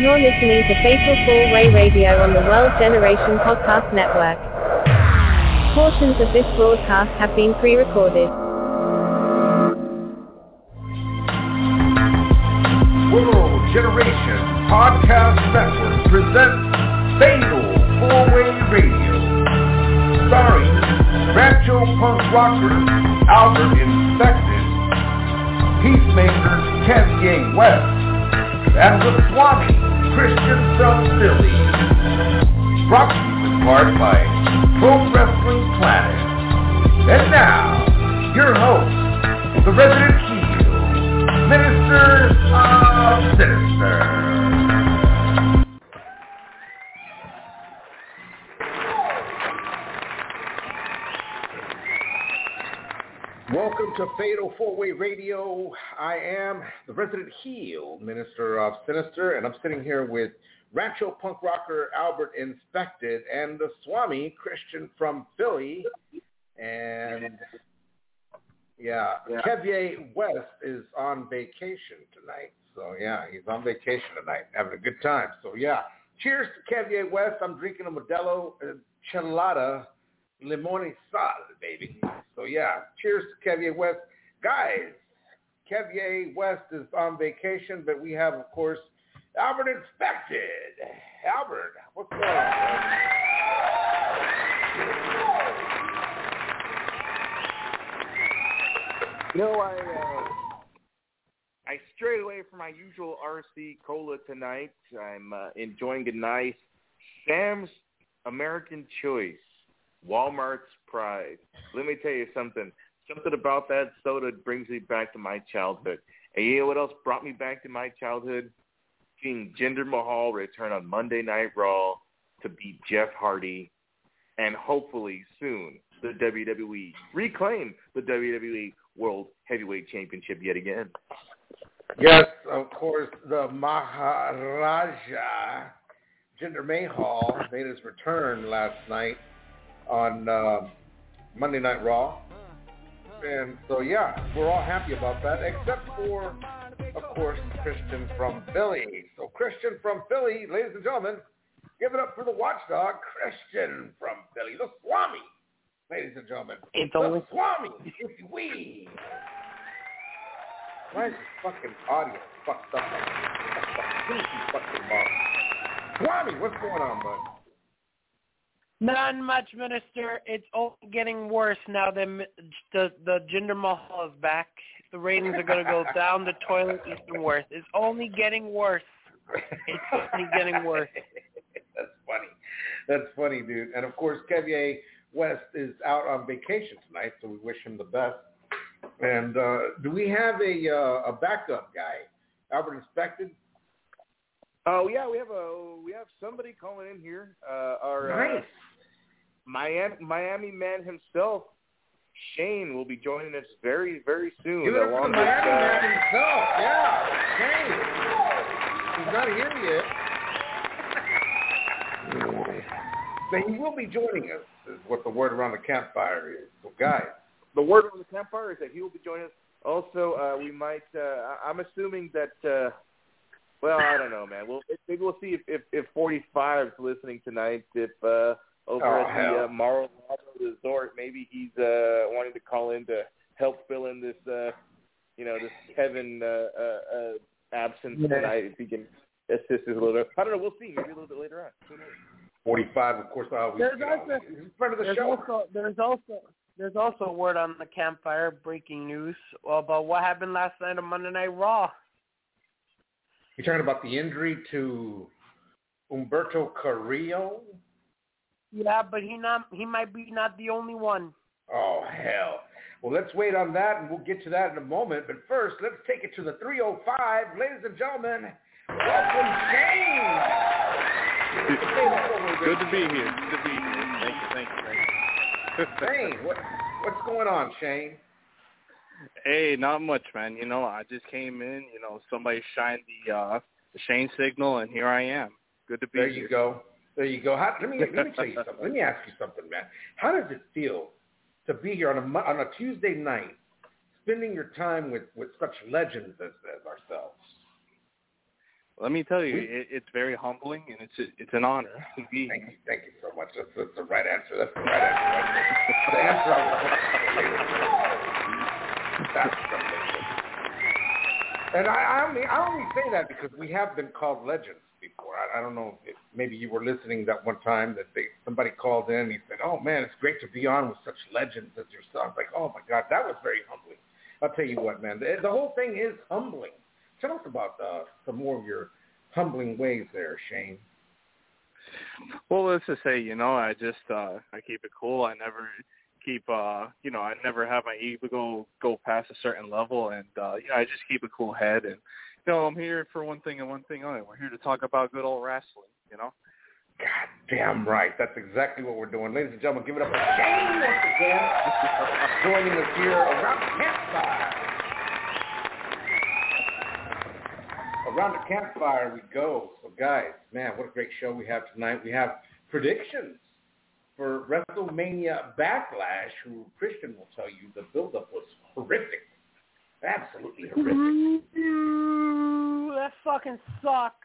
You're listening to Fatal 4-Way Radio on the World Generation Podcast Network. Portions of this broadcast have been pre-recorded. World Generation Podcast Network presents Fatal 4-Way Radio, starring Rancho Punk Rocker Albert Infected, Peacemaker Kevye West, and the Swami Christian from Philly. Brought to you in part by Pro Wrestling Planet. And now, your host, the resident heel, Minister of Sinister. Welcome to Fatal 4-Way Radio. I am the resident heel, Minister of Sinister, and I'm sitting here with Rancho Punk Rocker Albert Infected and the Swami Christian from Philly. And Kevye West is on vacation tonight. So he's on vacation tonight, having a good time. So cheers to Kevye West. I'm drinking a Modelo Chelada Limone Sal, baby. So cheers to Kevye West. Guys, Kevye West is on vacation, but we have, of course, Albert Infected. Albert, what's going on? You know, I strayed away from my usual RC Cola tonight. I'm enjoying a nice Sam's American Choice, Walmart's Pride. Let me tell you something. Something about that soda brings me back to my childhood. And you know what else brought me back to my childhood? Seeing Jinder Mahal return on Monday Night Raw to beat Jeff Hardy, and hopefully soon the WWE reclaim the WWE World Heavyweight Championship yet again. Yes, of course, the Maharaja, Jinder Mahal, made his return last night on Monday Night Raw. And so, we're all happy about that, except for, of course, Christian from Philly. So, Christian from Philly, ladies and gentlemen, give it up for the watchdog, Christian from Philly, the Swami. Ladies and gentlemen, the Swami, if we. Why is this fucking audio fucked up? Fucking mom. Swami, what's going on, bud? Not much, Minister. It's only getting worse now that the Jinder Mahal is back. The ratings are going to go down the toilet even worse. It's only getting worse. It's only getting worse. That's funny, dude. And, of course, Kevye West is out on vacation tonight, so we wish him the best. And do we have a backup guy? Albert Infected? Oh yeah, we have somebody calling in here. Our nice. Miami man himself, Shane, will be joining us very, very soon. Give it up for the Miami man himself. Shane. He's not here yet. But he will be joining us, is what the word around the campfire is. So, guys. The word around the campfire is that he will be joining us. Also, we might, I'm assuming that, well, I don't know, man. Maybe we'll see if 45's listening tonight, if over at the Mar-a-Lago Resort, maybe he's wanting to call in to help fill in this, this Kevin absence tonight, if he can assist us a little bit. I don't know. We'll see. Maybe a little bit later on. Who knows? 45, of course, he's in front of the show. There's also word on the campfire, breaking news, about what happened last night on Monday Night Raw. You're talking about the injury to Humberto Carrillo? Yeah, but he might be not the only one. Oh, hell. Well, let's wait on that, and we'll get to that in a moment. But first, let's take it to the 305. Ladies and gentlemen, welcome Shane. Good to be here. Thank you. Shane, what's going on, Shane? Hey, not much, man. I just came in. Somebody shined the Shane signal, and here I am. Good to be here. There you go. Let me tell you something. Let me ask you something, man. How does it feel to be here on a Tuesday night, spending your time with such legends as ourselves? Let me tell you, it's very humbling, and it's an honor to be. Thank you so much. That's the right answer. That's the right answer. The answer I was That's tremendous. And I only say that because we have been called legends before. I don't know if maybe you were listening that one time that somebody called in and he said, "Oh man, it's great to be on with such legends as yourself." Like, oh my God, that was very humbling. I'll tell you what, man, the whole thing is humbling. Tell us about some more of your humbling ways there, Shane. Well, let's just say, I just I keep it cool. I never keep I never have my ego go past a certain level, and I just keep a cool head. And I'm here for one thing and one thing only. We're here to talk about good old wrestling. God damn right. That's exactly what we're doing. Ladies and gentlemen, give it up for Shane once again, joining us here around the campfire. Around the campfire we go. So, guys, man, what a great show we have tonight. We have predictions for WrestleMania Backlash, who Christian will tell you the build-up was horrific. Absolutely horrific. That fucking sucks.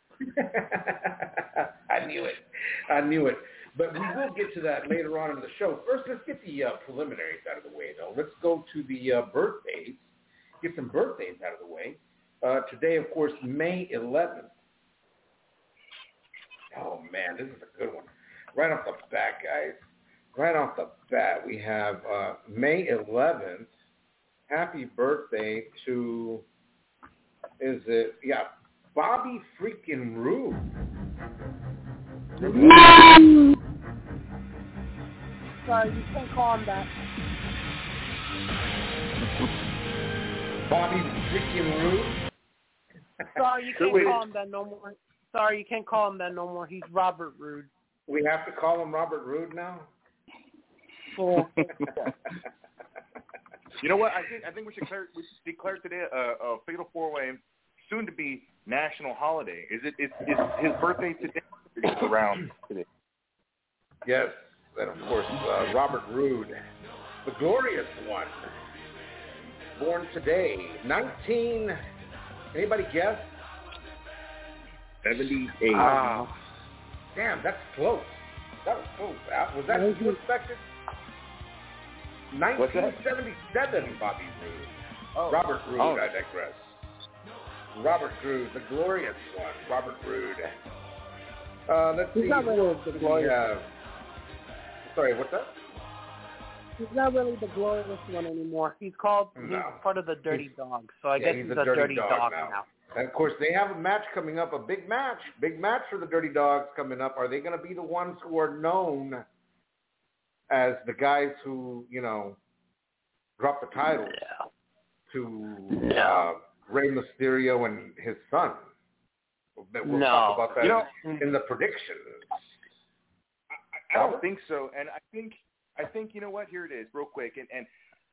I knew it. But we will get to that later on in the show. First, let's get the preliminaries out of the way, though. Let's go to the birthdays. Get some birthdays out of the way. Today, of course, May 11th. Oh, man, this is a good one. Right off the bat, guys. Right off the bat, we have May 11th. Happy birthday to, Bobby freaking Roode. Sorry, you can't call him that. Bobby freaking Roode? Sorry, you can't call him that no more. Sorry, you can't call him that no more. He's Robert Roode. We have to call him Robert Roode now? Cool. You know what? I think we should declare today a fatal four-way, soon to be national holiday. Is his birthday today? Or is it around today? Yes, and of course Robert Roode, the glorious one, born today, 19. Anybody guess? 78. Damn, that's close. That was close. Was that what you expected? 1977, Bobby Roode. Oh. Robert Roode, I digress. Robert Roode, the glorious one. Robert Roode. Let's see. He's not really the glorious. Sorry, what's that? He's not really the glorious one anymore. He's called. No. He's part of the Dirty Dogs, so I guess he's a dirty dog now. And of course, they have a match coming up, a big match for the Dirty Dogs coming up. Are they going to be the ones who are known as the guys who, drop the titles to Rey Mysterio and his son? We'll talk about that in the predictions. I don't think so, and I think you know what? Here it is, real quick, and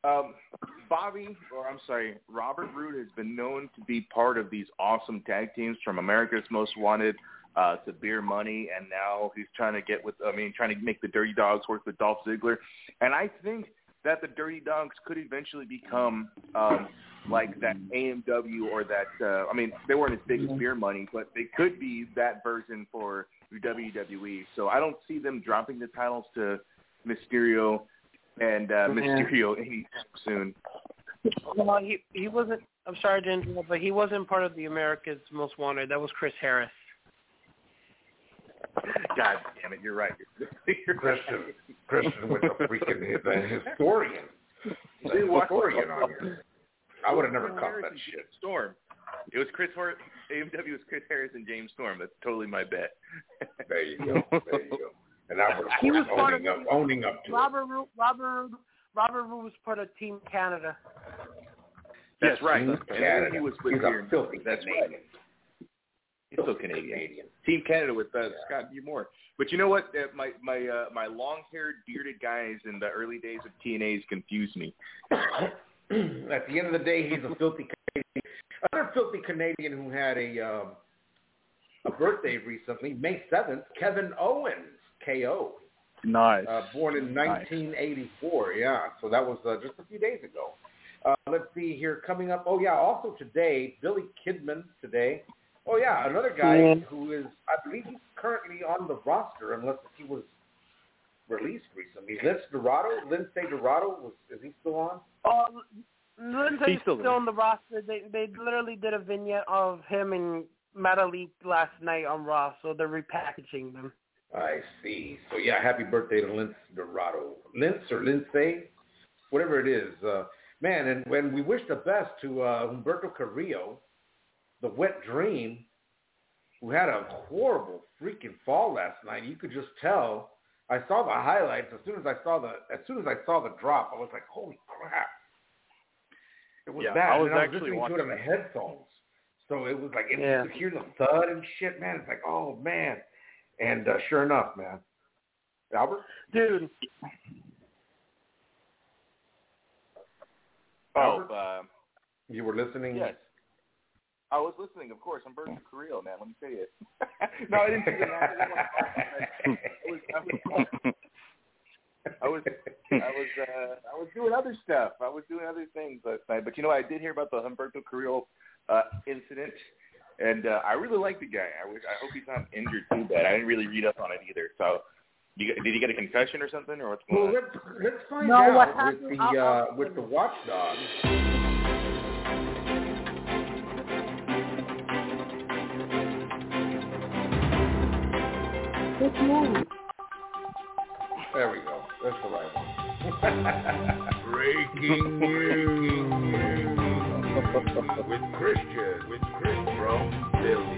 Robert Roode has been known to be part of these awesome tag teams from America's Most Wanted to Beer Money, and now he's trying to make the Dirty Dogs work with Dolph Ziggler, and I think that the Dirty Dogs could eventually become like that AMW or that. They weren't as big as Beer Money, but they could be that version for WWE. So I don't see them dropping the titles to Mysterio and Mysterio anytime soon. Well, he wasn't. I'm sorry to interrupt, but he wasn't part of the America's Most Wanted. That was Chris Harris. God damn it, you're right. Christian with the freaking historian. The historian on here. I would have never caught that shit. Storm. It was AMW was Chris Harris and James Storm. That's totally my bet. There you go. And I was owning up to Robert Roode was part of Team Canada. That's right. Canada. He was He's a filthy That's Canadian. right. He's still Canadian. Team Canada with Scott B. Moore. But you know what? My long-haired, bearded guys in the early days of TNA's confused me. At the end of the day, he's a filthy Canadian. Another filthy Canadian who had a birthday recently, May 7th, Kevin Owens, KO. Nice. Born in 1984, yeah. So that was just a few days ago. Let's see here, coming up. Oh, yeah, also today, Billy Kidman today. Oh, yeah, another guy who is, I believe he's currently on the roster unless he was released recently. Lindsay Dorado, is he still on? Lindsay's still on the roster. They literally did a vignette of him and Metalik last night on Raw, so they're repackaging them. I see. So, yeah, happy birthday to Lindsay Dorado. Lindsay, whatever it is. Man, and when we wish the best to Humberto Carrillo, the wet dream, who had a horrible freaking fall last night. You could just tell. I saw the highlights. As soon as I saw the drop, I was like, holy crap. It was bad. I was listening to it on the headphones. So it was like, you could hear the thud and shit, man. It's like, oh, man. And sure enough, man. Albert? Dude. Albert? You were listening? Yes. I was listening, of course. Humberto Carrillo, man. Let me tell you. No, I didn't see that. I was doing other stuff. I was doing other things last night. But, I did hear about the Humberto Carrillo incident, and I really like the guy. I hope he's not injured too bad. I didn't really read up on it either. So, did he get a concussion or something, or what's going on? Let's find out with the Watchdog. There we go. That's the right one. Breaking news with Christian from Billy.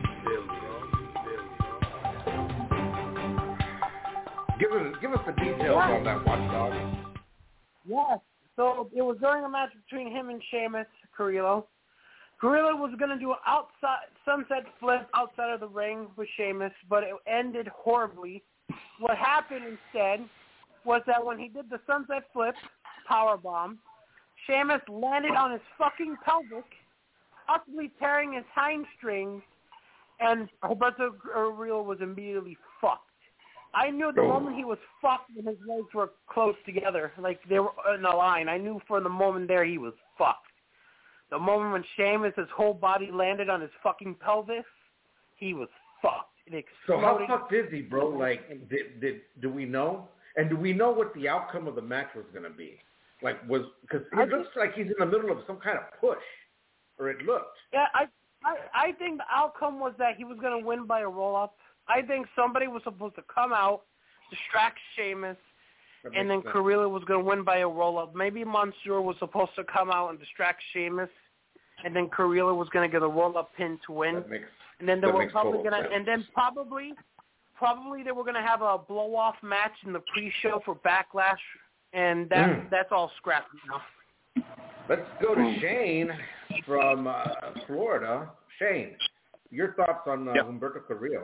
Give us the details on that Watchdog. Yes. So it was during a match between him and Sheamus Carrillo. Carrillo was going to do an sunset flip outside of the ring with Sheamus, but it ended horribly. What happened instead was that when he did the sunset flip, powerbomb, Sheamus landed on his fucking pelvic, possibly tearing his hamstrings, and Humberto Carrillo was immediately fucked. I knew the moment he was fucked when his legs were close together, like they were in a line. I knew for the moment there he was fucked. The moment when Sheamus' whole body landed on his fucking pelvis, he was fucked. It so exploded. how fucked is he, bro? Like, do we know? And do we know what the outcome of the match was going to be? Like, because it looks like he's in the middle of some kind of push, or it looked. Yeah, I think the outcome was that he was going to win by a roll-up. I think somebody was supposed to come out, distract Sheamus, and then Carrillo was going to win by a roll-up. Maybe Mansoor was supposed to come out and distract Sheamus, and then Carrillo was going to get a roll-up pin to win. And then they were probably going to, and then probably they were going to have a blow-off match in the pre-show for Backlash, and that's all scrapped now. Let's go to Shane from Florida. Shane, your thoughts on Humberto Carrillo?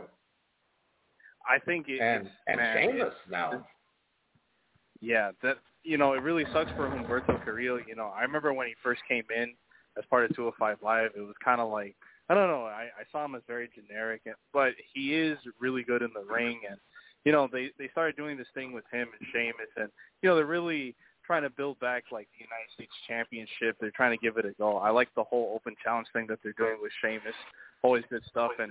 I think and Sheamus now. Yeah, that it really sucks for Humberto Carrillo. I remember when he first came in as part of 205 Live, it was kind of like, I don't know, I saw him as very generic, but he is really good in the ring, and they started doing this thing with him and Sheamus, and they're really trying to build back like the United States Championship. They're trying to give it a go. I like the whole open challenge thing that they're doing with Sheamus. Always good stuff, and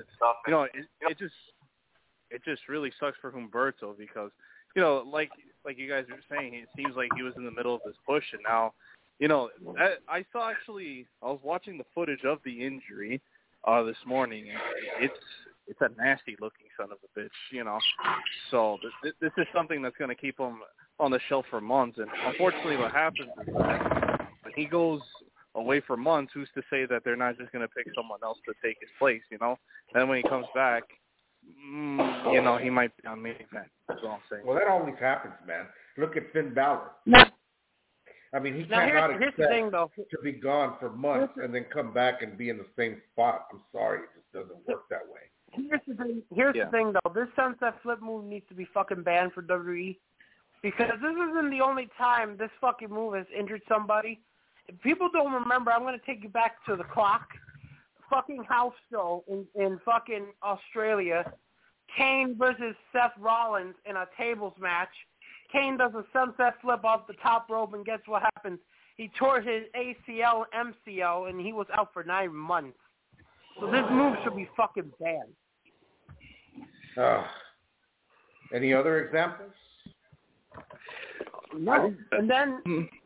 it just really sucks for Humberto because like you guys were saying, it seems like he was in the middle of this push, and now I was watching the footage of the injury this morning, and it's a nasty looking son of a bitch, So this is something that's going to keep him on the shelf for months. And unfortunately, what happens is that when he goes away for months, who's to say that they're not just going to pick someone else to take his place? Then when he comes back, he might be on main event. That's all I'm saying. Well, that always happens, man. Look at Finn Balor. I mean, he cannot expect to be gone for months and then come back and be in the same spot. I'm sorry, it just doesn't work that way. Here's the thing, though. This sunset flip move needs to be fucking banned for WWE because this isn't the only time this fucking move has injured somebody. If people don't remember, I'm going to take you back to the clock. Fucking house show in fucking Australia. Kane versus Seth Rollins in a tables match. Kane does a sunset flip off the top rope, and guess what happens? He tore his ACL and MCL, and he was out for 9 months. So this move should be fucking banned. Any other examples? No. And then,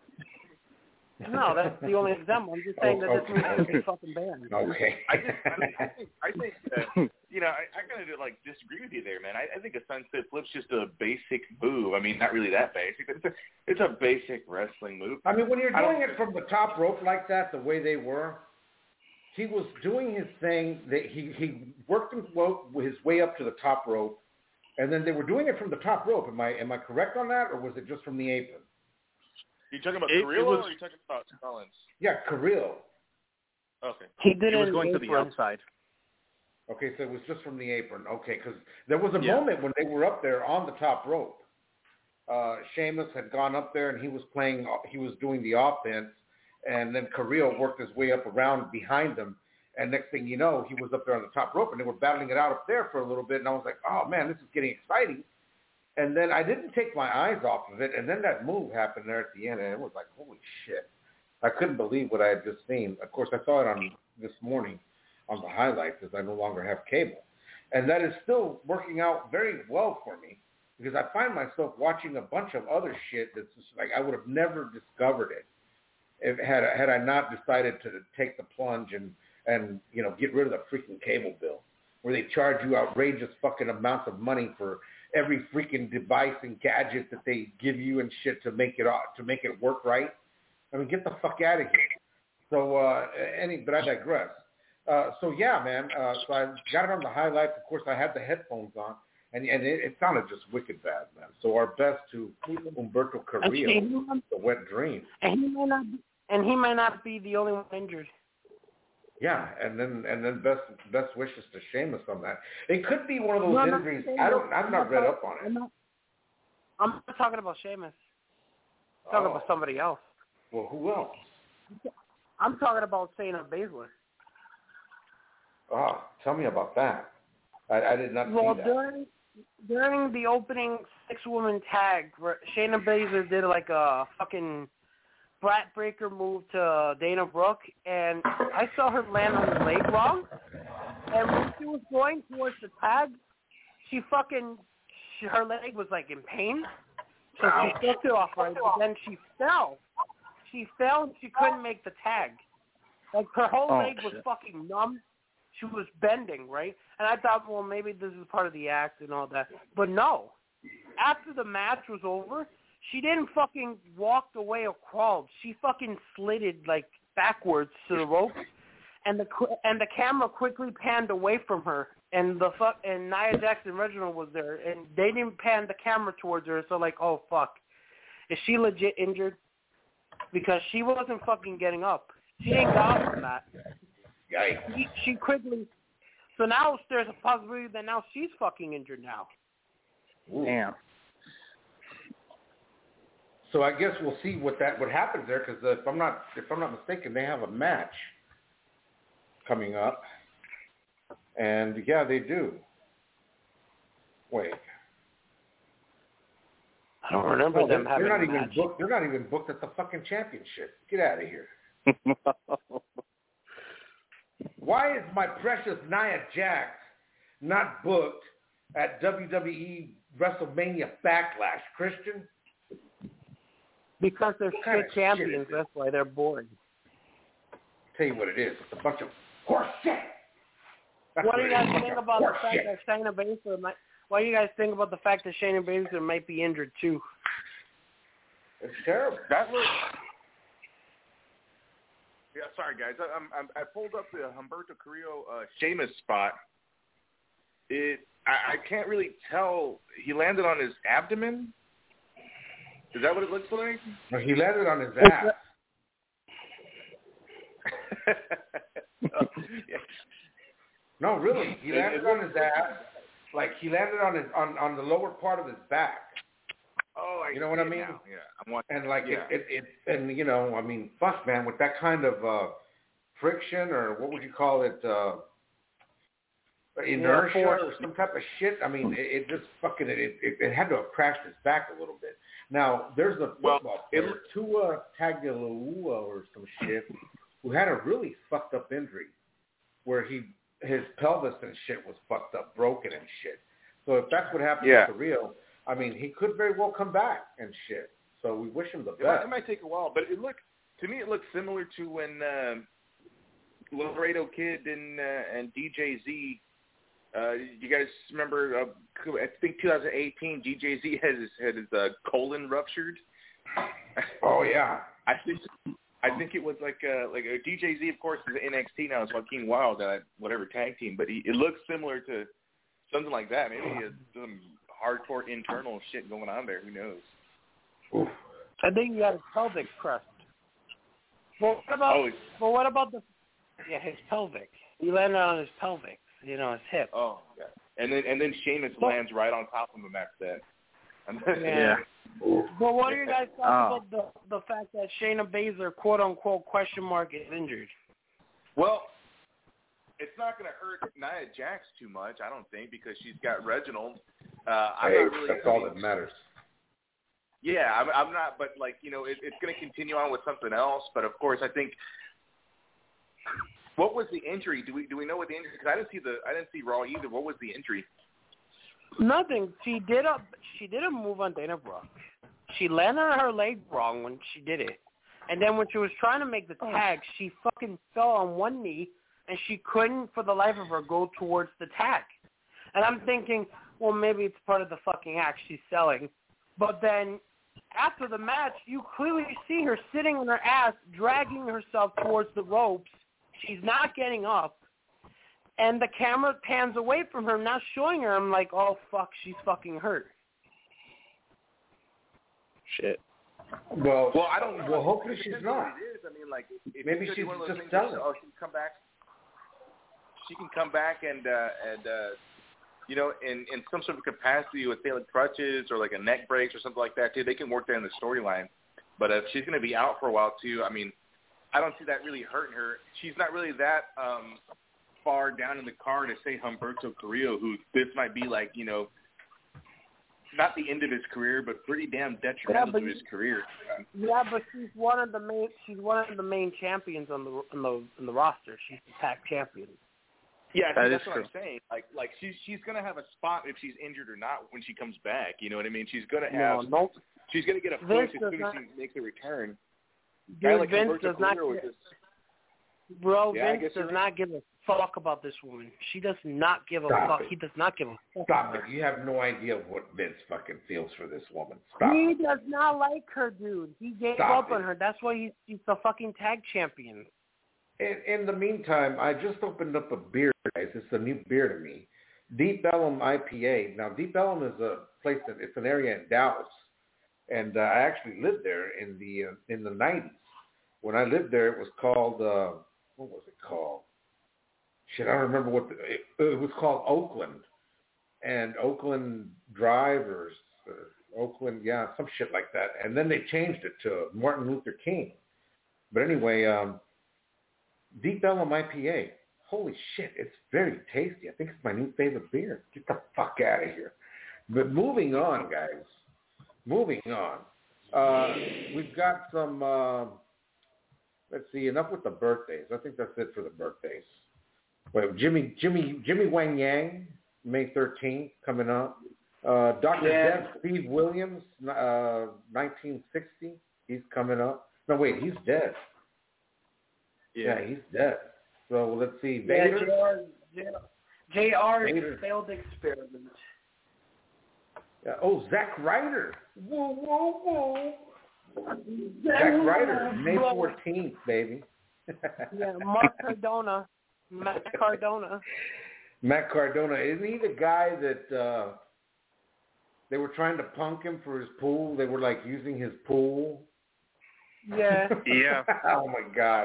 no, that's the only example. I'm just saying that this move should be fucking banned. Okay. I think that, I kind of like disagree with you there, man. I think a sunset flip's just a basic move. I mean, not really that basic, but it's a basic wrestling move. I mean, when you're doing it from the top rope like that, the way they were, he was doing his thing. That he worked his way up to the top rope, and then they were doing it from the top rope. Am I correct on that, or was it just from the apron? You talking about Carrillo or are you talking about Collins? Yeah, Carrillo. Okay. He did it was going to the outside. Okay, so it was just from the apron. Okay, because there was a moment when they were up there on the top rope. Sheamus had gone up there and he was doing the offense, and then Carrillo worked his way up around behind them, and next thing you know, he was up there on the top rope, and they were battling it out up there for a little bit, and I was like, oh man, this is getting exciting. And then I didn't take my eyes off of it, and then that move happened there at the end, and it was like, holy shit. I couldn't believe what I had just seen. Of course, I saw it on this morning on the highlights as I no longer have cable. And that is still working out very well for me because I find myself watching a bunch of other shit that's just like I would have never discovered it had I not decided to take the plunge and get rid of the freaking cable bill where they charge you outrageous fucking amounts of money for every freaking device and gadget that they give you and shit to make it work right. I mean, get the fuck out of here. So, but I digress. So yeah, man. So I got it on the highlights. Of course, I had the headphones on, and it sounded just wicked bad, man. So our best to Humberto Carrillo, the wet dream. And he might not be the only one injured. Yeah, and then best wishes to Sheamus on that. It could be one of those injuries. I've not read up on it. I'm not talking about Sheamus. I'm talking about somebody else. Well, who else? I'm talking about Shayna Baszler. Oh, tell me about that. I did not see that. Well, during the opening 6-woman tag, Shayna Baszler did like a fucking brat breaker move to Dana Brooke, and I saw her land on her leg wrong. And when she was going towards the tag, her leg was like in pain, so she took it off right. But then she fell. She fell and she couldn't make the tag. Like her whole leg was fucking numb. She was bending, right? And I thought, well, maybe this is part of the act and all that. But no. After the match was over, she didn't fucking walk away or crawled. She fucking slid like backwards to the ropes, and the camera quickly panned away from her. And and Nia Jax and Reginald was there, and they didn't pan the camera towards her. So like, oh fuck, is she legit injured? Because she wasn't fucking getting up. She ain't got up from that. Yikes. She quickly. So now there's a possibility that now she's fucking injured now. Ooh. Damn. So I guess we'll see what happens there, because if I'm not mistaken, they have a match coming up, and yeah, they do. Wait. I don't remember them having a match. They're not even booked at the fucking championship. Get out of here. Why is my precious Nia Jax not booked at WWE WrestleMania Backlash, Christian? Because they're shit champions, that's why they're boring. Tell you what it is. It's a bunch of horse shit. What do you guys think about the fact that Shayna Baszler might... What do you guys think about the fact that Shayna Baszler might be injured too? It's terrible. That looks. Yeah, sorry guys. I pulled up the Humberto Carrillo Sheamus spot. I can't really tell. He landed on his abdomen. Is that what it looks like? No, he landed on his ass. No, really. He landed on his ass. Like he landed on the lower part of his back. Oh, you know what I mean? Now. Yeah, I'm watching. And like and you know, I mean, fuck, man, with that kind of friction, or what would you call it, inertia or some type of shit. I mean, it just fucking it had to have crashed his back a little bit. Now there's a football player, Tua Tagovailoa or some shit, who had a really fucked up injury, where he his pelvis and shit was fucked up, broken and shit. So if that's what happened to Carrillo, I mean, he could very well come back and shit. So we wish him the best. It might take a while, but it looked similar to when Laredo Kid and DJ Z. You guys remember? I think 2018, DJ Z had his colon ruptured. Oh yeah. I think it was like DJ Z, of course, is NXT now. It's Joaquin Wilde, whatever tag team, but it looks similar to something like that. Maybe he has some hardcore internal shit going on there. Who knows? Oof. I think he had his pelvic crushed. Well, what about his pelvic? He landed on his pelvic, his hip. Oh, yeah. And then Sheamus lands right on top of him after that. Yeah. But what do you guys thought about the fact that Shayna Baszler, quote unquote, question mark, is injured? Well, it's not going to hurt Nia Jax too much, I don't think, because she's got Reginald. That's all that matters. Yeah, I'm not, but it's going to continue on with something else. But of course, I think. What was the injury? Do we know what the injury? Because I didn't see Raw either. What was the injury? Nothing. She did a move on Dana Brooke. She landed on her leg wrong when she did it, and then when she was trying to make the tag, she fucking fell on one knee, and she couldn't, for the life of her, go towards the tag. And I'm thinking, well, maybe it's part of the fucking act she's selling. But then after the match, you clearly see her sitting on her ass, dragging herself towards the ropes. She's not getting up. And the camera pans away from her, not showing her. I'm like, oh, fuck, she's fucking hurt. Shit. Well, I don't know. Well, hopefully she's not. It is. I mean, like, maybe she's just selling. She can come back. She can come back and in some sort of capacity with, say, like crutches or like a neck brace or something like that too. They can work that in the storyline. But if she's going to be out for a while too, I mean, I don't see that really hurting her. She's not really that far down in the card as, say, Humberto Carrillo, who this might be like, not the end of his career, but pretty damn detrimental to his career. Yeah, but she's one of the main champions on the roster. She's the tag champion. Yeah, that's what I'm saying. Like she's gonna have a spot if she's injured or not when she comes back. You know what I mean? She's gonna have. She's gonna get a push as soon as she makes a return. Dude, Vince does not. Bro, Vince does not give a fuck about this woman. She does not give a fuck. He does not give a fuck. Stop it. You have no idea what Vince fucking feels for this woman. Stop He it. does not like her, dude. He gave up on her. That's why he's the fucking tag champion. In the meantime, I just opened up a beer, guys. It's a new beer to me. Deep Ellum IPA. Now, Deep Ellum is a place it's an area in Dallas. And I actually lived there in the 90s. When I lived there, it was called, what was it called? Shit, I don't remember it was called Oakland. And Oakland Drive or Oakland, some shit like that. And then they changed it to Martin Luther King. But anyway, Deep Ellum IPA. Holy shit, it's very tasty. I think it's my new favorite beer. Get the fuck out of here. But moving on, guys. Moving on. We've got some, let's see, enough with the birthdays. I think that's it for the birthdays. Wait, Jimmy Wang Yang, May 13th, coming up. Dr. Death, Steve Williams, 1960, he's coming up. No, wait, he's dead. Yeah, he's dead. So let's see. Vader. JR's failed experiment. Yeah. Oh, Zack Ryder. Whoa. Zack Ryder, May 14th, baby. Yeah, Matt Cardona. Matt Cardona. Isn't he the guy that they were trying to punk him for his pool? They were like using his pool. Yeah. Yeah. Oh my God.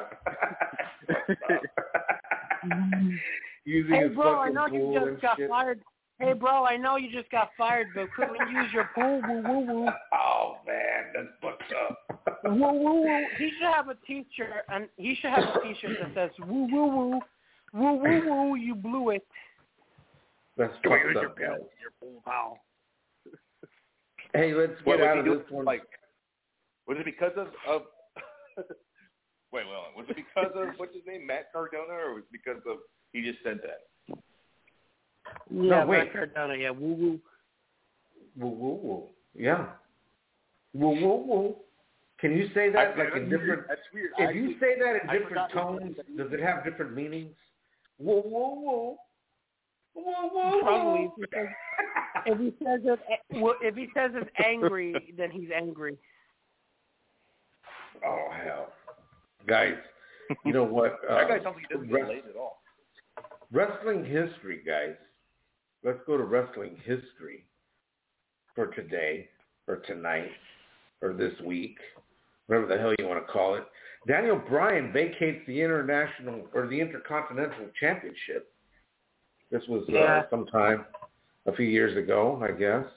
Using his bro, I fucking know pool you just and got shit. fired. Hey, bro, I know you just got fired, but couldn't we use your pool? Woo, woo, woo. Oh man, that's fucked up. Woo, woo, woo. He should have a T-shirt, and he should have a T-shirt that says "Woo, woo, woo, woo, woo, woo, you blew it." That's fucked up, guys. Your pool, pal. Hey, let's get out of this one. Like, was it because of Wait, was it because of what's his name, Matt Cardona, or was it because of he just said that? Yeah, No, wait. Matt Cardona. Yeah, woo woo. Woo woo woo. Yeah. Woo woo woo. Can you say that in different? That's weird. If you say that in different tones, does it have different meanings? Woo woo woo. Woo woo Probably. woo. If he says it's angry, then he's angry. Oh hell, guys! You know what? That guy sounds like he doesn't relate at all. Wrestling history, guys. Let's go to wrestling history for today, or tonight, or this week, whatever the hell you want to call it. Daniel Bryan vacates the Intercontinental Championship. This was sometime a few years ago, I guess.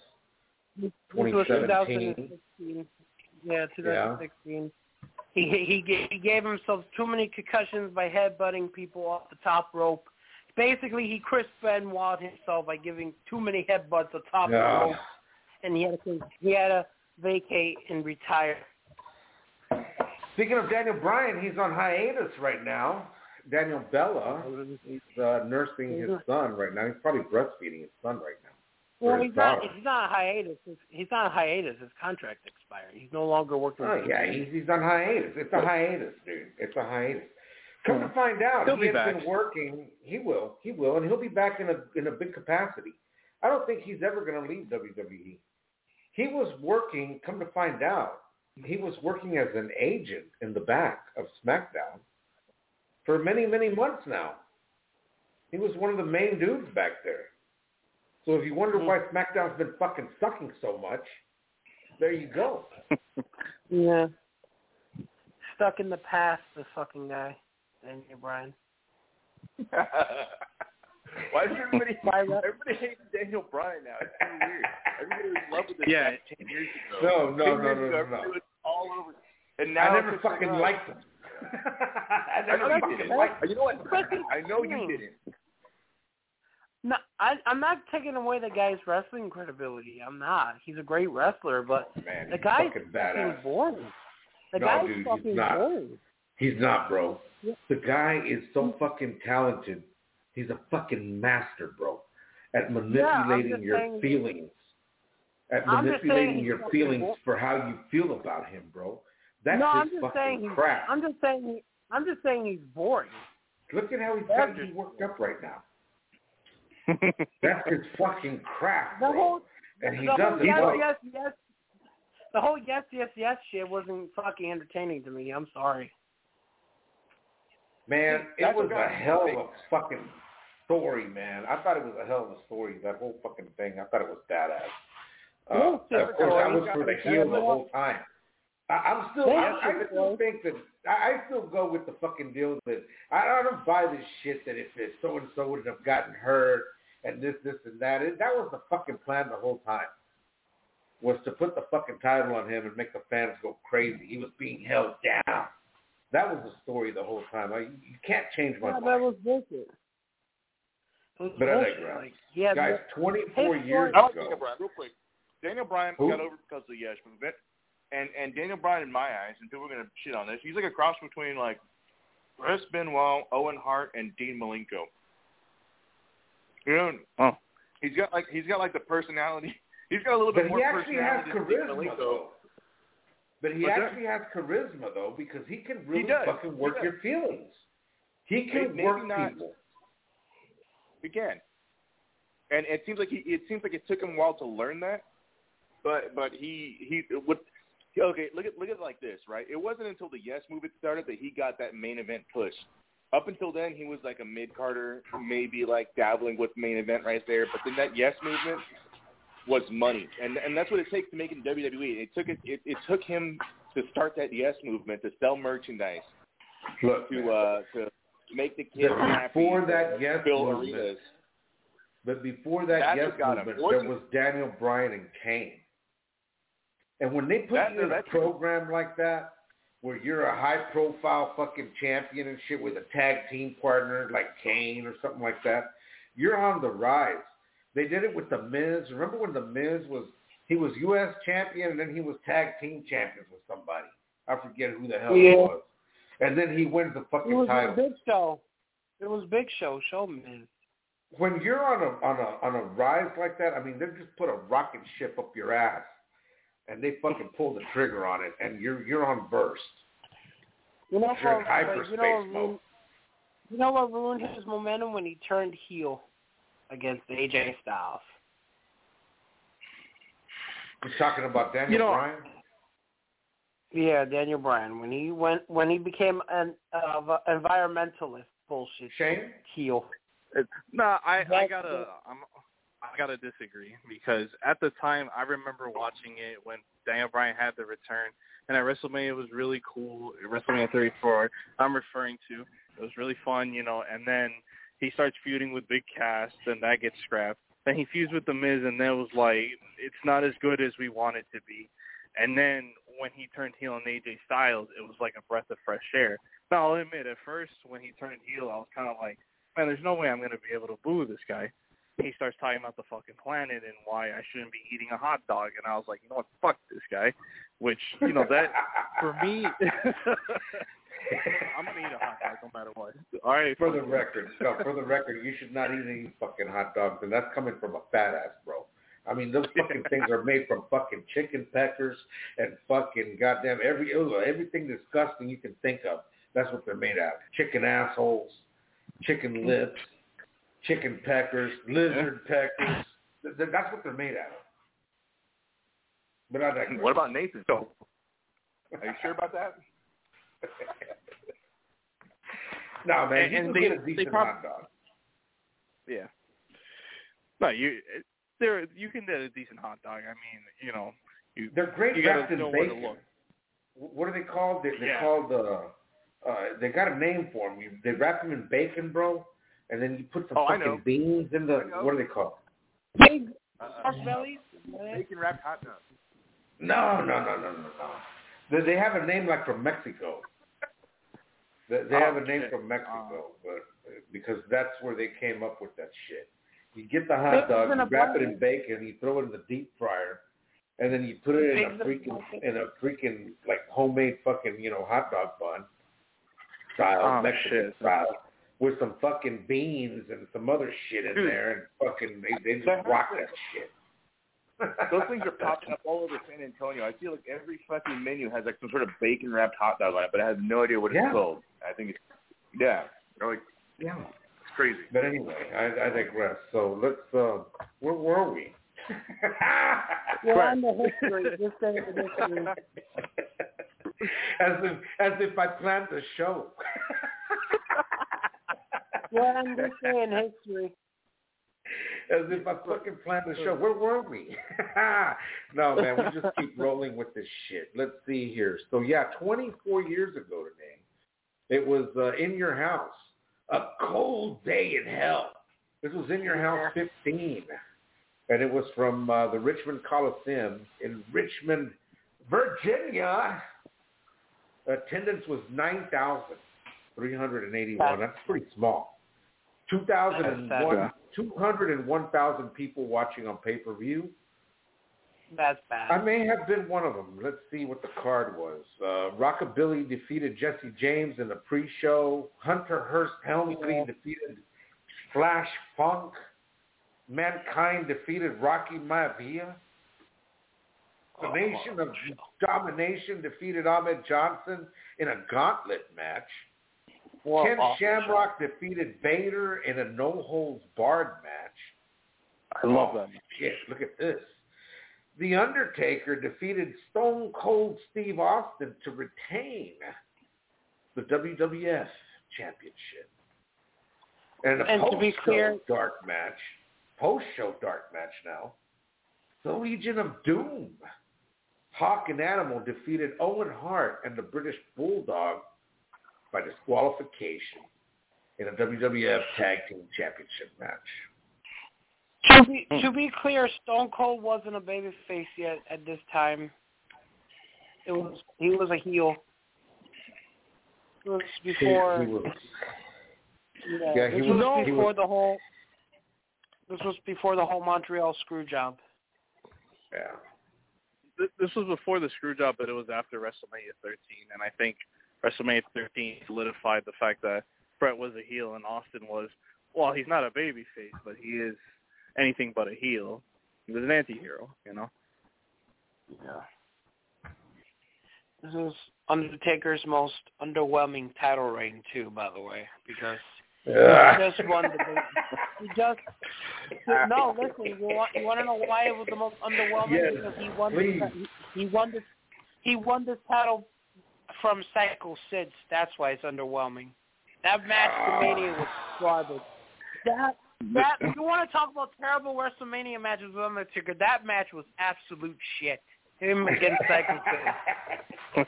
2017. Yeah, 2016. He gave himself too many concussions by headbutting people off the top rope. Basically, he Chris Benoit himself by giving too many headbutts atop the rope, and he had to vacate and retire. Speaking of Daniel Bryan, he's on hiatus right now. Daniel Bella is nursing his son right now. He's probably breastfeeding his son right now. Well, he's not on hiatus. He's not on hiatus. His contract expired. He's no longer working. Oh yeah, he's on hiatus. It's a hiatus, dude. It's a hiatus. Come to find out, he has been working. He will, and he'll be back in a big capacity. I don't think he's ever going to leave WWE. He was working. Come to find out, he was working as an agent in the back of SmackDown for many, many months now. He was one of the main dudes back there. So if you wonder why SmackDown's been fucking sucking so much, there you go. Yeah. Stuck in the past, the fucking guy, Daniel Bryan. Why does everybody hate Daniel Bryan now? It's so weird. Everybody was in love with this guy 10 years ago. No. It all over. And now I never fucking liked him. I never fucking liked him. You know what? I know you didn't. No, I'm not taking away the guy's wrestling credibility. I'm not. He's a great wrestler, but the guy's fucking boring. The guy's fucking boring. He's not, bro. Yeah. The guy is so fucking talented. He's a fucking master, bro, at manipulating your feelings. At manipulating your feelings for how you feel about him, bro. That's just fucking crap. I'm just saying he's boring. Look at how he's got you worked up right now. That's his fucking crap, bro. And he doesn't yes. The whole yes shit wasn't fucking entertaining to me. I'm sorry. Man, it was a hell of a fucking story, man. I thought it was a hell of a story, that whole fucking thing. I thought it was badass. Of course, I was for the heel the whole time. I still go with the fucking deal that I don't buy this shit that if so-and-so would have gotten hurt and this and that. That was the fucking plan the whole time, was to put the fucking title on him and make the fans go crazy. He was being held down. That was the story the whole time. You can't change my mind. That was bullshit. But I digress. Guys, 24 years ago. Daniel Bryan, real quick. Daniel Bryan got over because of the Yes movement. And Daniel Bryan, in my eyes, and people are going to shit on this, he's like a cross between, like, Chris Benoit, Owen Hart, and Dean Malenko. You know, he's got the personality. He's got a little bit more personality than Dean Malenko. But he actually has charisma, though, because he can really fucking work your feelings. He can work people. He can. And it seems like it took him a while to learn that. But he would. Okay, look at it like this, right? It wasn't until the Yes movement started that he got that main event push. Up until then, he was like a mid-carder, maybe like dabbling with main event right there. But then that Yes movement was money, and that's what it takes to make it in WWE. It took him to start that Yes movement, to sell merchandise, to make the kids happy, before that Yes fill movement. arenas. But before that Yes movement, there was Daniel Bryan and Kane. And when they put you in a program like that, where you're a high-profile fucking champion and shit with a tag team partner like Kane or something like that, you're on the rise. They did it with The Miz. Remember when The Miz was U.S. champion and then he was tag team champions with somebody? I forget who the hell it was. and then he wins the fucking It was title. a Big Show. It was Big Show. Show Miz. When you're on a rise like that, I mean, they just put a rocket ship up your ass, and they fucking pull the trigger on it, and you're on burst. You know You're in hyperspace mode. You know what ruined his momentum when he turned heel against AJ Styles? You're talking about Daniel Bryan? Yeah, Daniel Bryan. When he became an environmentalist bullshit Shane? heel. I gotta disagree, because at the time I remember watching it when Daniel Bryan had the return, and at WrestleMania it was really cool. WrestleMania 34, I'm referring to. It was really fun, and then he starts feuding with Big Cass, and that gets scrapped. Then he feuds with The Miz, and then it was like, it's not as good as we want it to be. And then when he turned heel on AJ Styles, it was like a breath of fresh air. Now, I'll admit, at first, when he turned heel, I was kind of like, man, there's no way I'm going to be able to boo this guy. He starts talking about the fucking planet and why I shouldn't be eating a hot dog. And I was like, you know what, fuck this guy. Which, that, for me, I'm going to eat a hot dog no matter what. All right. For the record, you should not eat any fucking hot dogs, and that's coming from a fat ass, bro. I mean, those fucking things are made from fucking chicken peckers and fucking goddamn everything disgusting you can think of. That's what they're made out of. Chicken assholes, chicken lips, chicken peckers, lizard peckers. That's what they're made out of. But I digress. What about Nathan? Are you sure about that? No, man, you can get a decent hot dog. Yeah. No, you can get a decent hot dog. I mean, they're great wrapped in bacon. Look. What are they called? They're called they got a name for them. They wrap them in bacon, bro, and then you put some fucking beans in the. What are they called? Big bellies. Bacon wrapped hot dogs. No. They have a name like from Mexico. They have a name from Mexico, but because that's where they came up with that shit. You get the hot dog, you wrap it in bacon, you throw it in the deep fryer, and then you put it in a freaking like homemade fucking hot dog bun style, Mexican style, with some fucking beans and some other shit in there, and fucking they just rock that shit. Those things are popping up all over San Antonio. I feel like every fucking menu has like some sort of bacon wrapped hot dog on it, but I have no idea what it's called. I think it's it's crazy. But anyway, I digress. So let's where were we? We're on the history. This day of history. As if I planned the show. We're on this day in history. As if I fucking planned the show. Where were we? No, man, we just keep rolling with this shit. Let's see here. So, 24 years ago today, it was In Your House, A Cold Day in Hell. This was In Your House 15, and it was from the Richmond Coliseum in Richmond, Virginia. Attendance was 9,381. That's pretty small. 201,000 people watching on pay-per-view. That's bad. I may have been one of them. Let's see what the card was. Rockabilly defeated Jesse James in the pre-show. Hunter Hearst Helmsley defeated Flash Funk. Mankind defeated Rocky Maivia. The Nation of Domination defeated Ahmed Johnson in a gauntlet match. Ken Shamrock defeated Vader in a no-holds-barred match. I love that. Shit, look at this. The Undertaker defeated Stone Cold Steve Austin to retain the WWF Championship. And post-show dark match now. The Legion of Doom. Hawk and Animal defeated Owen Hart and the British Bulldog by disqualification in a WWF Tag Team Championship match. To be clear, Stone Cold wasn't a babyface yet at this time. He was a heel. It was before. This was before the whole Montreal screw job. Yeah. This was before the screw job, but it was after WrestleMania 13, and I think WrestleMania 13 solidified the fact that Bret was a heel and Austin was, well, he's not a babyface, but he is anything but a heel. He was an anti-hero, you know? Yeah. This is Undertaker's most underwhelming title reign, too, by the way, because he just won the... No, listen, you want to know why it was the most underwhelming? Yes, because he won this title from Psycho Sid. That's why it's underwhelming. That match to Mania was garbage. That you want to talk about terrible WrestleMania matches with Undertaker? That match was absolute shit. Him against Psycho Sid.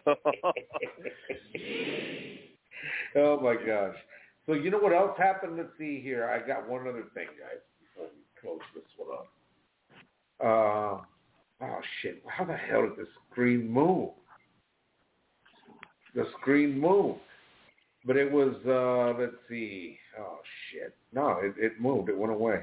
Oh my gosh! So you know what else happened? Let's see here. I got one other thing, guys, before we close this one up. Oh shit! How the hell did the screen move? The screen moved. But it was, let's see. Oh, shit. No, it moved. It went away.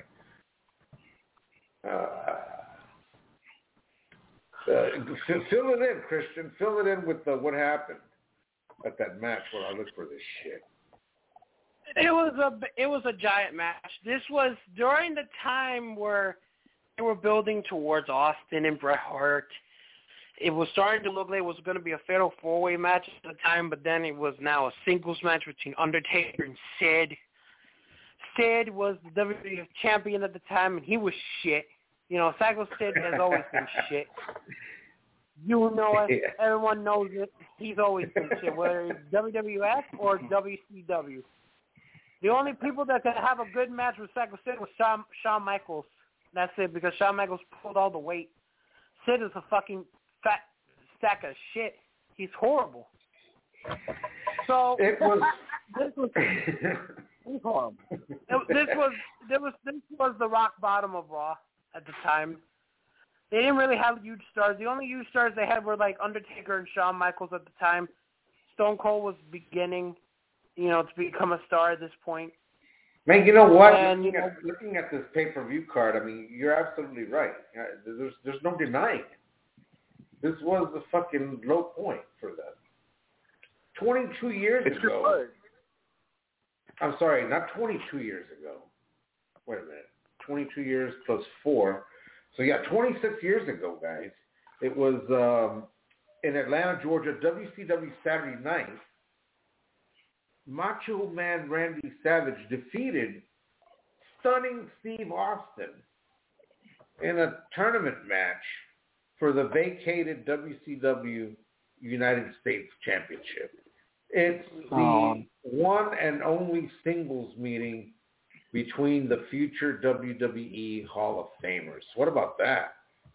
Fill it in, Christian. Fill it in with what happened at that match when I looked for this shit. It was a giant match. This was during the time where they were building towards Austin and Bret Hart. It was starting to look like it was going to be a fatal four-way match at the time, but then it was now a singles match between Undertaker and Sid. Sid was the WWE champion at the time, and he was shit. You know, Psycho Sid has always been shit. You know it. Yeah. Everyone knows it. He's always been shit, whether it's WWF or WCW. The only people that could have a good match with Psycho Sid was Shawn Michaels. That's it, because Shawn Michaels pulled all the weight. Sid is a fucking fat stack of shit. He's horrible. So it was. He's horrible. This was the rock bottom of Raw at the time. They didn't really have huge stars. The only huge stars they had were like Undertaker and Shawn Michaels at the time. Stone Cold was beginning, to become a star at this point. Man, you know what? Looking at this pay-per-view card, I mean, you're absolutely right. There's no denying it. This was the fucking low point for them. 22 years ago. I'm sorry, not 22 years ago. Wait a minute. 22 years plus 4. So, 26 years ago, guys. It was in Atlanta, Georgia, WCW Saturday night. Macho Man Randy Savage defeated Stunning Steve Austin in a tournament match for the vacated WCW United States Championship. It's the one and only singles meeting between the future WWE Hall of Famers. What about that?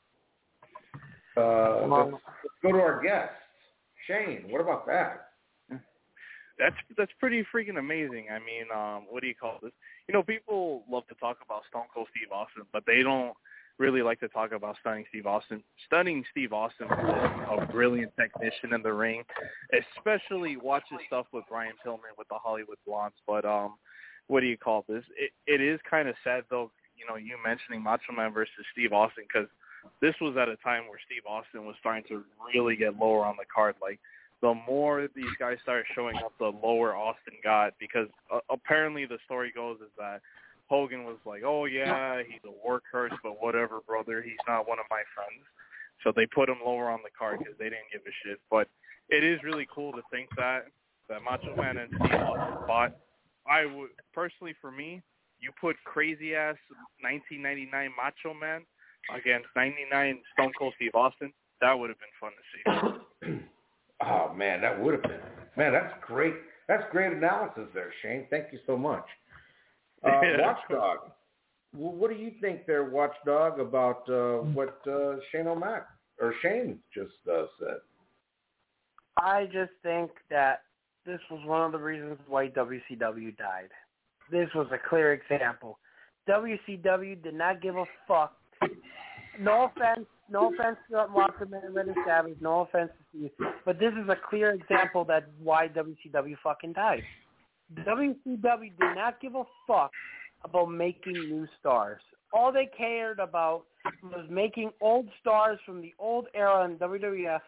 Let's go to our guest, Shane. What about that? That's pretty freaking amazing. I mean, what do you call this? People love to talk about Stone Cold Steve Austin, but they don't really like to talk about Stunning Steve Austin. Stunning Steve Austin was a brilliant technician in the ring, especially watch his stuff with Brian Pillman with the Hollywood Blondes. But what do you call this? It is kind of sad, though, you mentioning Macho Man versus Steve Austin, because this was at a time where Steve Austin was starting to really get lower on the card. Like, the more these guys started showing up, the lower Austin got, because apparently the story goes is that Hogan was like, oh, yeah, he's a workhorse, but whatever, brother, he's not one of my friends. So they put him lower on the card because they didn't give a shit. But it is really cool to think that Macho Man and Steve Austin fought. I would, personally, for me, you put crazy-ass 1999 Macho Man against 99 Stone Cold Steve Austin, that would have been fun to see. Oh, man, that would have been. Man, that's great. That's great analysis there, Shane. Thank you so much. Watchdog. What do you think there, Watchdog, about what Shane just said? I just think that this was one of the reasons why WCW died. This was a clear example. WCW did not give a fuck. No offense to Walkerman and Randy Savage. No offense to you, but this is a clear example that why WCW fucking died. WCW did not give a fuck about making new stars. All they cared about was making old stars from the old era in WWF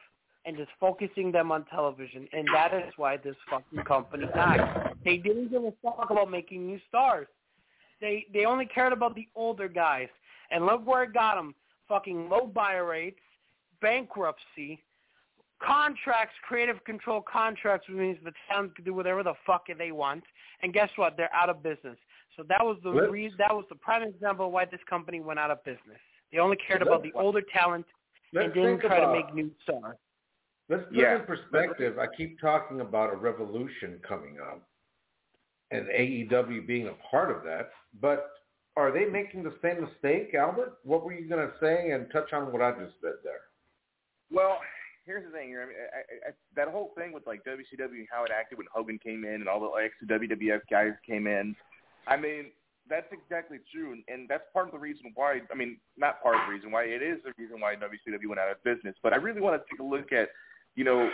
and just focusing them on television, and that is why this fucking company died. They didn't give a fuck about making new stars. They only cared about the older guys, and look where it got them. Fucking low buyer rates, bankruptcy, contracts, creative control contracts, which means the talent can do whatever the fuck they want. And guess what? They're out of business. So that was the prime example of why this company went out of business. They only cared about the older talent and didn't try to make new stars. Let's put in perspective. I keep talking about a revolution coming up and AEW being a part of that, but are they making the same mistake, Albert? What were you going to say, and touch on what I just said there? Well, here's the thing. I mean, that whole thing with like WCW and how it acted when Hogan came in and all the ex-WWF guys came in, I mean, that's exactly true, and that's part of the reason why. I mean, not part of the reason why. It is the reason why WCW went out of business. But I really want to take a look at, the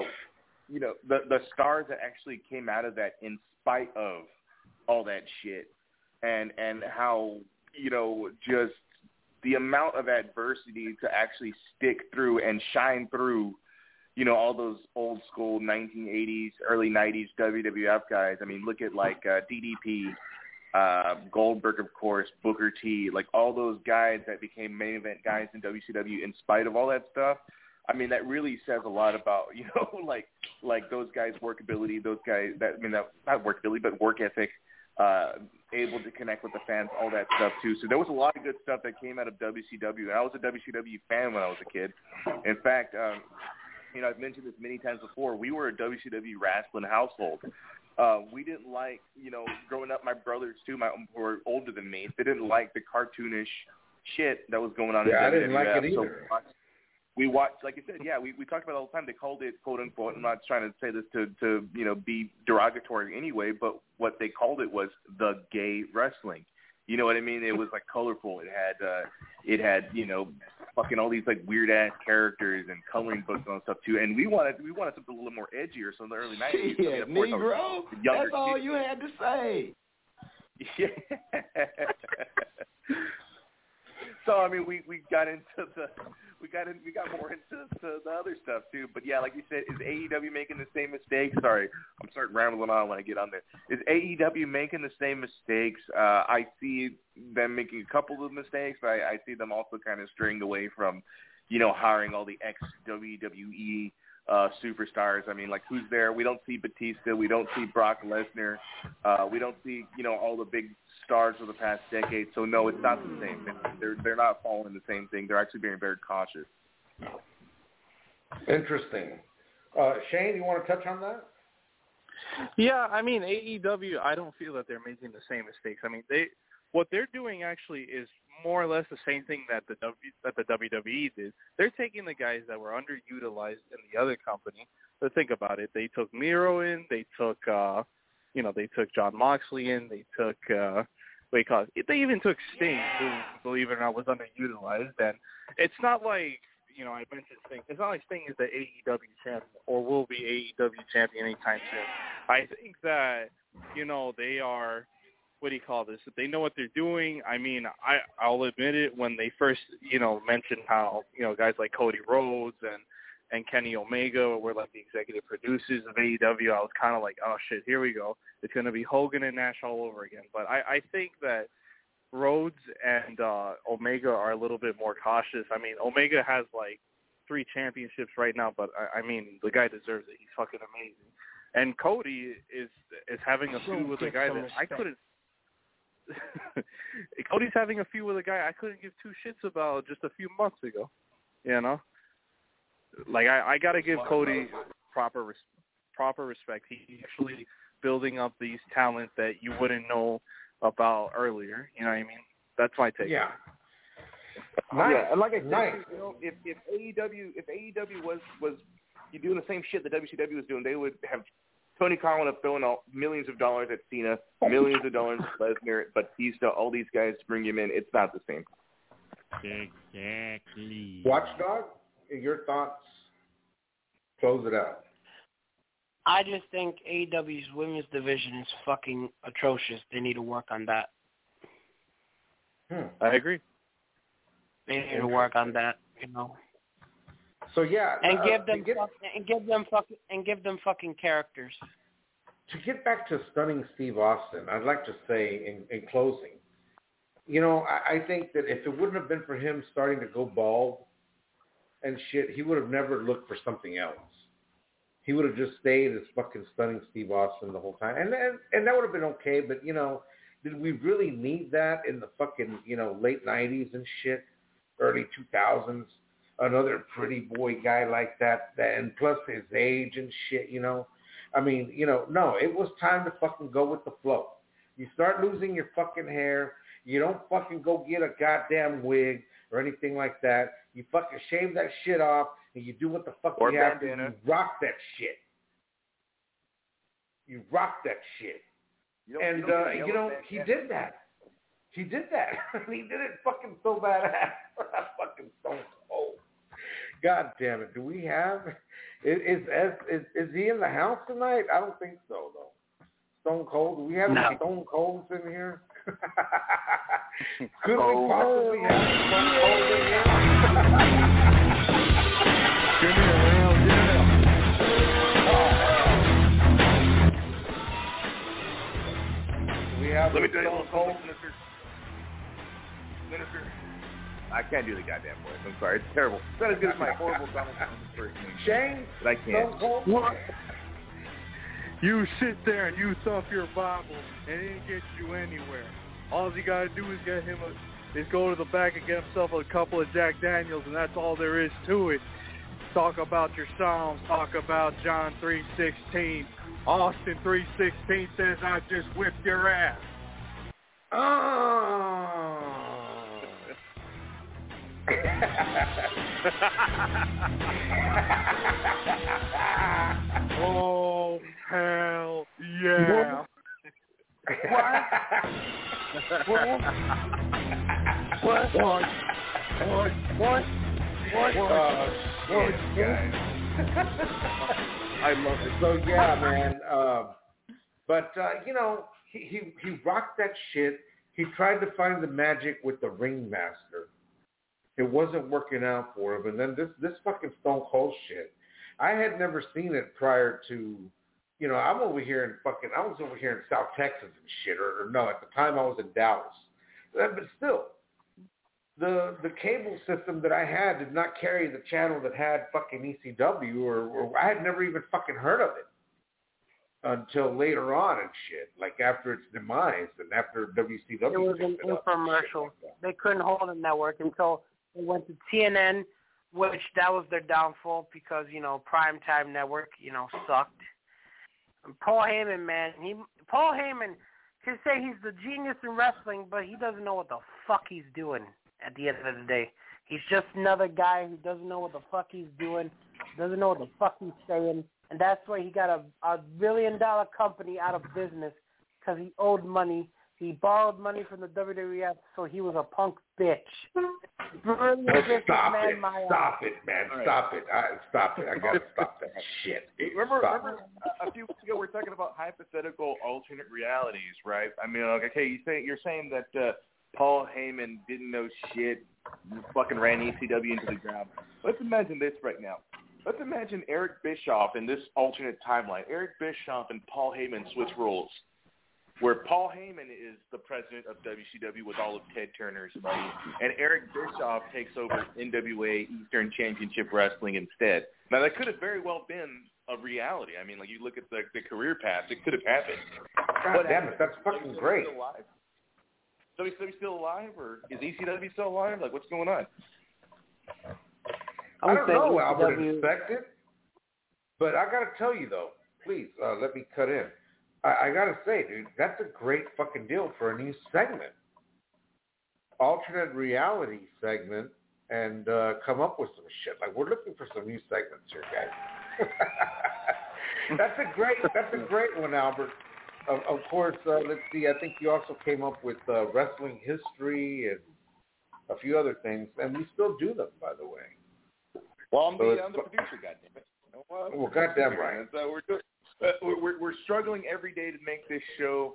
stars that actually came out of that in spite of all that shit. And how, just the amount of adversity to actually stick through and shine through, all those old school 1980s, early 90s WWF guys. I mean, look at like DDP, Goldberg, of course, Booker T, like all those guys that became main event guys in WCW in spite of all that stuff. I mean, that really says a lot about, like those guys' workability, not workability, but work ethic. Able to connect with the fans, all that stuff too. So there was a lot of good stuff that came out of WCW. And I was a WCW fan when I was a kid. In fact, I've mentioned this many times before. We were a WCW wrestling household. We didn't like, growing up, my brothers too, who were older than me, they didn't like the cartoonish shit that was going on in WWF. I didn't like it either. So we watched, like you said, we talked about it all the time. They called it, quote unquote, I'm not trying to say this to be derogatory anyway, but what they called it was the gay wrestling. You know what I mean? It was like colorful. It had fucking all these like weird ass characters and coloring books and stuff too. And we wanted something a little more edgier. So in the early 90s, yeah, Negro. That's all you had to say. Yeah. So I mean, we got more into the other stuff too. But yeah, like you said, is AEW making the same mistakes? Sorry, I'm starting rambling on when I get on there. Is AEW making the same mistakes? I see them making a couple of mistakes. I see them also kind of straying away from, hiring all the ex-WWE superstars. I mean, like, who's there? We don't see Batista. We don't see Brock Lesnar. We don't see, all the big stars of the past decade. So, no, it's not the same. They're not following the same thing. They're actually being very cautious. Interesting. Shane, you want to touch on that? Yeah, I mean, AEW, I don't feel that they're making the same mistakes. I mean, what they're doing actually is more or less the same thing that the WWE did. They're taking the guys that were underutilized in the other company. So think about it. They took Miro in. They took, they took John Moxley in. They took, they even took Sting, who, believe it or not, was underutilized. And it's not like, I mentioned Sting. It's not like Sting is the AEW champion or will be AEW champion anytime soon. I think that, they are, they know what they're doing. I mean, I'll admit it, when they first, mentioned how, guys like Cody Rhodes and Kenny Omega were like the executive producers of AEW, I was kind of like, oh shit, here we go. It's going to be Hogan and Nash all over again. But I think that Rhodes and Omega are a little bit more cautious. I mean, Omega has like 3 championships right now, but I mean, the guy deserves it. He's fucking amazing. And Cody is having a feud with a guy that I couldn't. Cody's having a feud with a guy I couldn't give 2 shits about just a few months ago. Like I got to give Cody proper respect. He's actually building up these talent that you wouldn't know about earlier. You know what I mean? That's my take. Yeah. Yeah, and like I said, if AEW was doing the same shit that WCW was doing, they would have Tony Khan up throwing out millions of dollars at Cena, millions of dollars at Lesnar, Batista, all these guys to bring him in. It's not the same. Exactly. Watchdog, your thoughts? Close it out. I just think AEW's women's division is fucking atrocious. They need to work on that. I agree. They need to work on that, So yeah, and give them fucking characters. To get back to Stunning Steve Austin, I'd like to say in closing, I think that if it wouldn't have been for him starting to go bald and shit, he would have never looked for something else. He would have just stayed as fucking Stunning Steve Austin the whole time. And that would have been okay, but, did we really need that in the fucking, late 90s and shit, early 2000s? Another pretty boy guy like that, and plus his age and shit, I mean, no, it was time to fucking go with the flow. You start losing your fucking hair. You don't fucking go get a goddamn wig or anything like that. You fucking shave that shit off and you do what the fuck you have to. You rock that shit. You rock that shit. He did that. He did that. He did it fucking so badass. Fucking Stone Cold. God damn it. Do we have... Is he in the house tonight? I don't think so, though. Stone Cold? Do we have any Stone Colds in here? Could we possibly have Stone Cold in here? Give me a hell yeah. We have Let me tell you Stone Cold. Minister. I can't do the goddamn voice. I'm sorry. It's terrible. It's not as good as my horrible Donald Trump impersonation. Shane? But I can't. What? You sit there and you thump your Bible and it ain't get you anywhere. All you gotta do is go to the back and get himself a couple of Jack Daniels, and that's all there is to it. Talk about your Psalms. Talk about John 3:16. Austin 3:16 says, "I just whipped your ass." Oh, hell yeah. What? Guys. I love it. So yeah, man. He rocked that shit. He tried to find the magic with the Ringmaster. It wasn't working out for him. And then this fucking Stone Cold shit, I had never seen it prior to, I was over here in South Texas and shit, or no, at the time I was in Dallas. But still, the cable system that I had did not carry the channel that had fucking ECW, or I had never even fucking heard of it until later on and shit, like after its demise and after WCW. It was an infomercial. They couldn't hold a network until they went to TNN, which that was their downfall because, primetime network, sucked. And Paul Heyman, man, Paul Heyman can say he's the genius in wrestling, but he doesn't know what the fuck he's doing at the end of the day. He's just another guy who doesn't know what the fuck he's doing, doesn't know what the fuck he's saying, and that's why he got a $1 billion company out of business because he owed money. He borrowed money from the WWF, so he was a punk bitch. Brilliant Stop man, it, man. Stop it. Stop it. I got to stop that shit. Remember a few weeks ago we were talking about hypothetical alternate realities, right? I mean, okay, you're saying that Paul Heyman didn't know shit, fucking ran ECW into the ground. Let's imagine this right now. Let's imagine Eric Bischoff in this alternate timeline. Eric Bischoff and Paul Heyman switch roles, where Paul Heyman is the president of WCW with all of Ted Turner's money, and Eric Bischoff takes over NWA Eastern Championship Wrestling instead. Now, that could have very well been a reality. I mean, like, you look at the career path, it could have happened. God damn it, that's fucking great. WCW still alive, or is ECW still alive? Like, what's going on? I don't know, Albert Inspected, but I got to tell you, though, please, let me cut in. I got to say, dude, that's a great fucking deal for a new segment. Alternate reality segment, and come up with some shit. Like, we're looking for some new segments here, guys. That's a great one, Albert. Of course, let's see, I think you also came up with wrestling history and a few other things, and we still do them, by the way. Well, I'm the producer, goddammit. Well, goddamn right. So we're struggling every day to make this show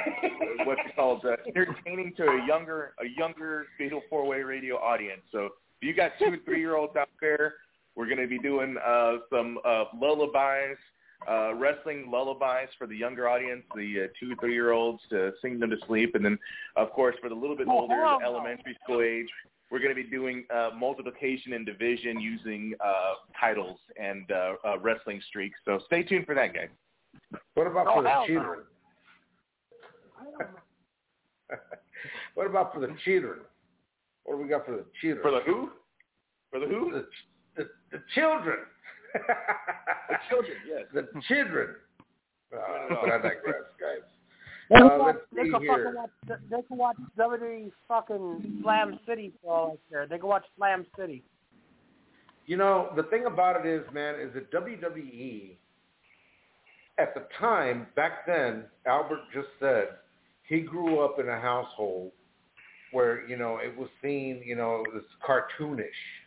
what's it called entertaining to a younger Fatal 4-Way radio audience. So If you got 2 and 3-year-olds out there, we're going to be doing some lullabies, wrestling lullabies for the younger audience, the 2 and 3-year-olds to sing them to sleep. And then, of course, for the little bit older, the elementary school age, we're going to be doing multiplication and division using titles and wrestling streaks. So stay tuned for that, guys. What about for the children? What about for the children? What do we got for the children? For the who? For the who? The children. The children, yes. The children. But I digress, guys. They can watch WWE fucking Slam City for all I care. They can watch Slam City. You know, the thing about it is, man, is that WWE, at the time, back then, Albert just said, he grew up in a household where, you know, it was seen, you know, it was cartoonish.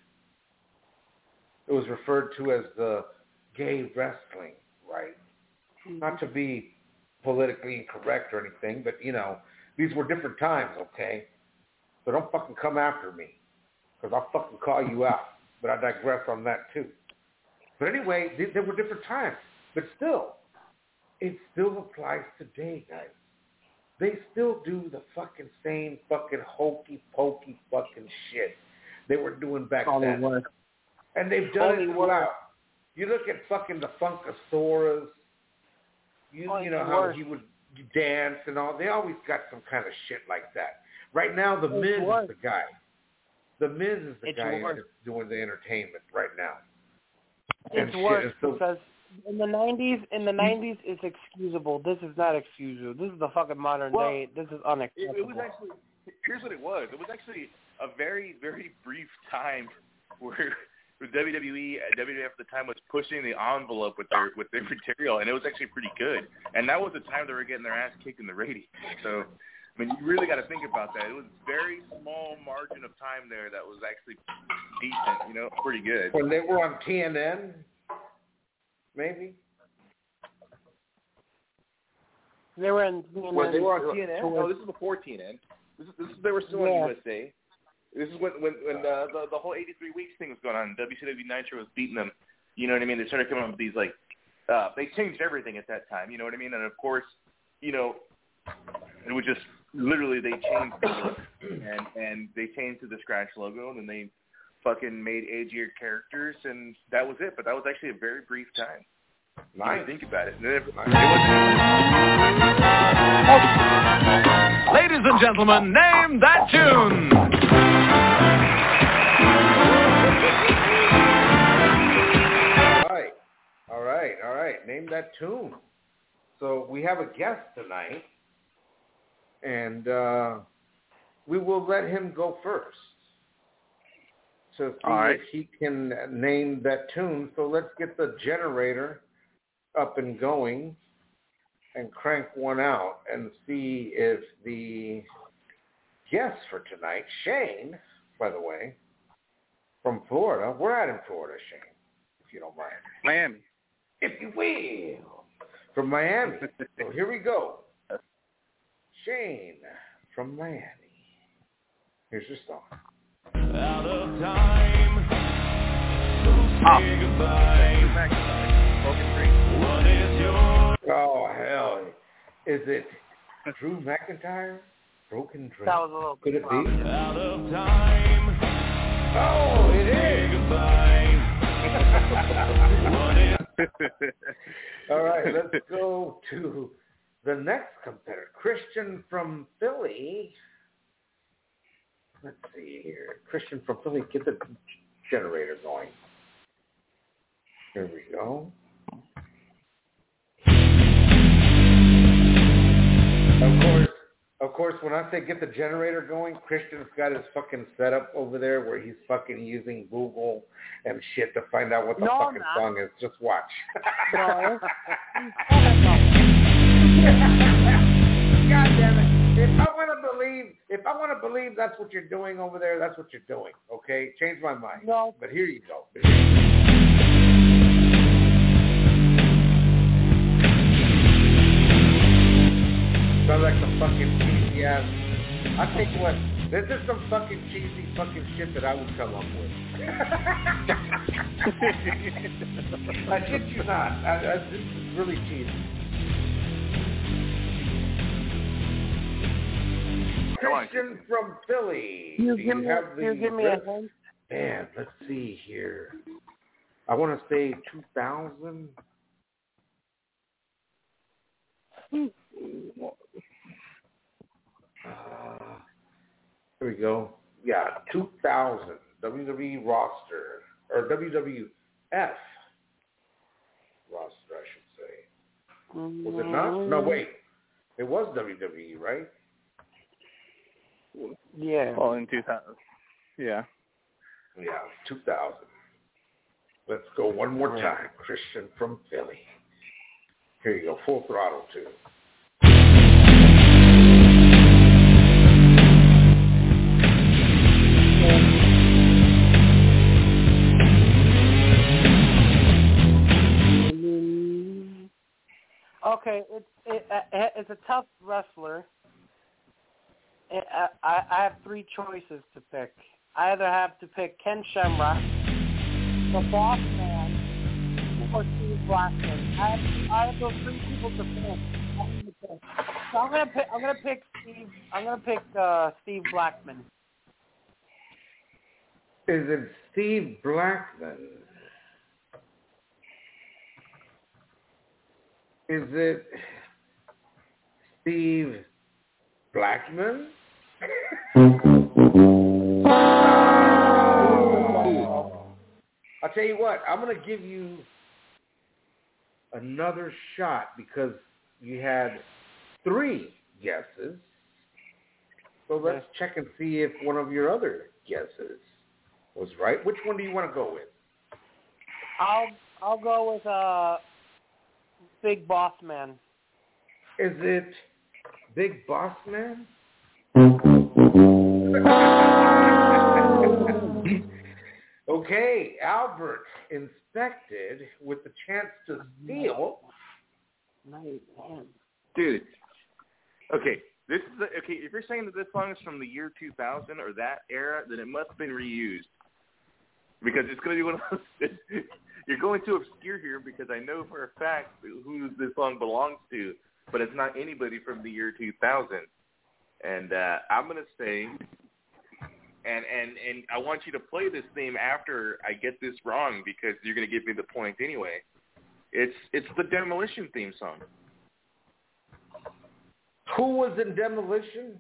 It was referred to as the gay wrestling, right? Mm-hmm. Not to be politically incorrect or anything, but, you know, these were different times, okay? So don't fucking come after me, because I'll fucking call you out. But I digress on that, too. But anyway, there were different times. But still, it still applies today, guys. They still do the fucking same fucking hokey-pokey fucking shit they were doing back then. And they've done it throughout. You look at fucking the Funkasaurus, you know how he would dance and all. They always got some kind of shit like that. Right now, The Miz is the guy. The Miz is the guy that's doing the entertainment right now. It's worse because in the 90s, it's excusable. This is not excusable. This is the fucking modern day. This is unacceptable. It was actually, here's what it was. It was actually a very, very brief time where WWE at the time was pushing the envelope with their material, and it was actually pretty good. And that was the time they were getting their ass kicked in the ratings. So, I mean, you really got to think about that. It was a very small margin of time there that was actually decent, you know, pretty good. When they were on TNN, maybe? They were on TNN. When they were on TNN? No, this is before TNN. They were still on USA. This is when the whole 83 weeks thing was going on. WCW Nitro was beating them. You know what I mean? They started coming up with these, like, they changed everything at that time. You know what I mean? And, of course, you know, it was just literally they changed the look. And they changed to the Scratch logo, and then they fucking made edgier characters, and that was it. But that was actually a very brief time. Nice. Think about it. Ladies and gentlemen, name that tune. All right. Name that tune. So we have a guest tonight, and we will let him go first to see if he can name that tune. So let's get the generator up and going and crank one out and see if the guest for tonight, Shane, by the way, from Florida. Where at in Florida, Shane, if you don't mind? Miami. If you will. From Miami. So here we go. Shane from Miami. Here's your song. Out of time. What is your... Oh, hell. Is it Drew McIntyre? Broken Dream? That was a little Could it be? Out of time. Oh, it is. All right, let's go to the next competitor, Christian from Philly. Let's see here. Christian from Philly, get the generator going. Here we go. Of course, when I say get the generator going, Christian's got his fucking setup over there where he's fucking using Google and shit to find out what the fucking song is. Just watch. No. God damn it. If I want to believe that's what you're doing over there, that's what you're doing. Okay? Change my mind. No. But here you go. Sounds like some fucking PCS. I think what This is some fucking cheesy fucking shit that I would come up with. I shit you not. This is really cheesy. Christian from Philly. You give me a hint? Man, let's see here. I want to say 2000. Here we go. Yeah, 2000 WWE roster, or WWF roster, I should say. Was it not? No, wait. It was WWE, right? Yeah. Well, in 2000. Yeah. Yeah, 2000. Let's go one more time. Christian from Philly. Here you go. Full Throttle 2. Okay, it's a tough wrestler. I have three choices to pick. I either have to pick Ken Shamrock, the Boss Man, or Steve Blackman. I have those three people to pick. So I'm gonna pick Steve Blackman. Is it Steve Blackman? Is it Steve Blackman? I'll tell you what, I'm going to give you another shot because you had 3 guesses. So let's check and see if one of your other guesses was right. Which one do you want to go with? I'll go with Big Boss Man. Is it Big Boss Man? Okay, Albert inspected with the chance to steal. Dude. Okay, this is if you're saying that this song is from the year 2000 or that era, then it must have been reused. Because it's going to be one of those. You're going too obscure here because I know for a fact who this song belongs to, but it's not anybody from the year 2000. And I'm going to say, and I want you to play this theme after I get this wrong because you're going to give me the point anyway. It's the Demolition theme song. Who was in Demolition?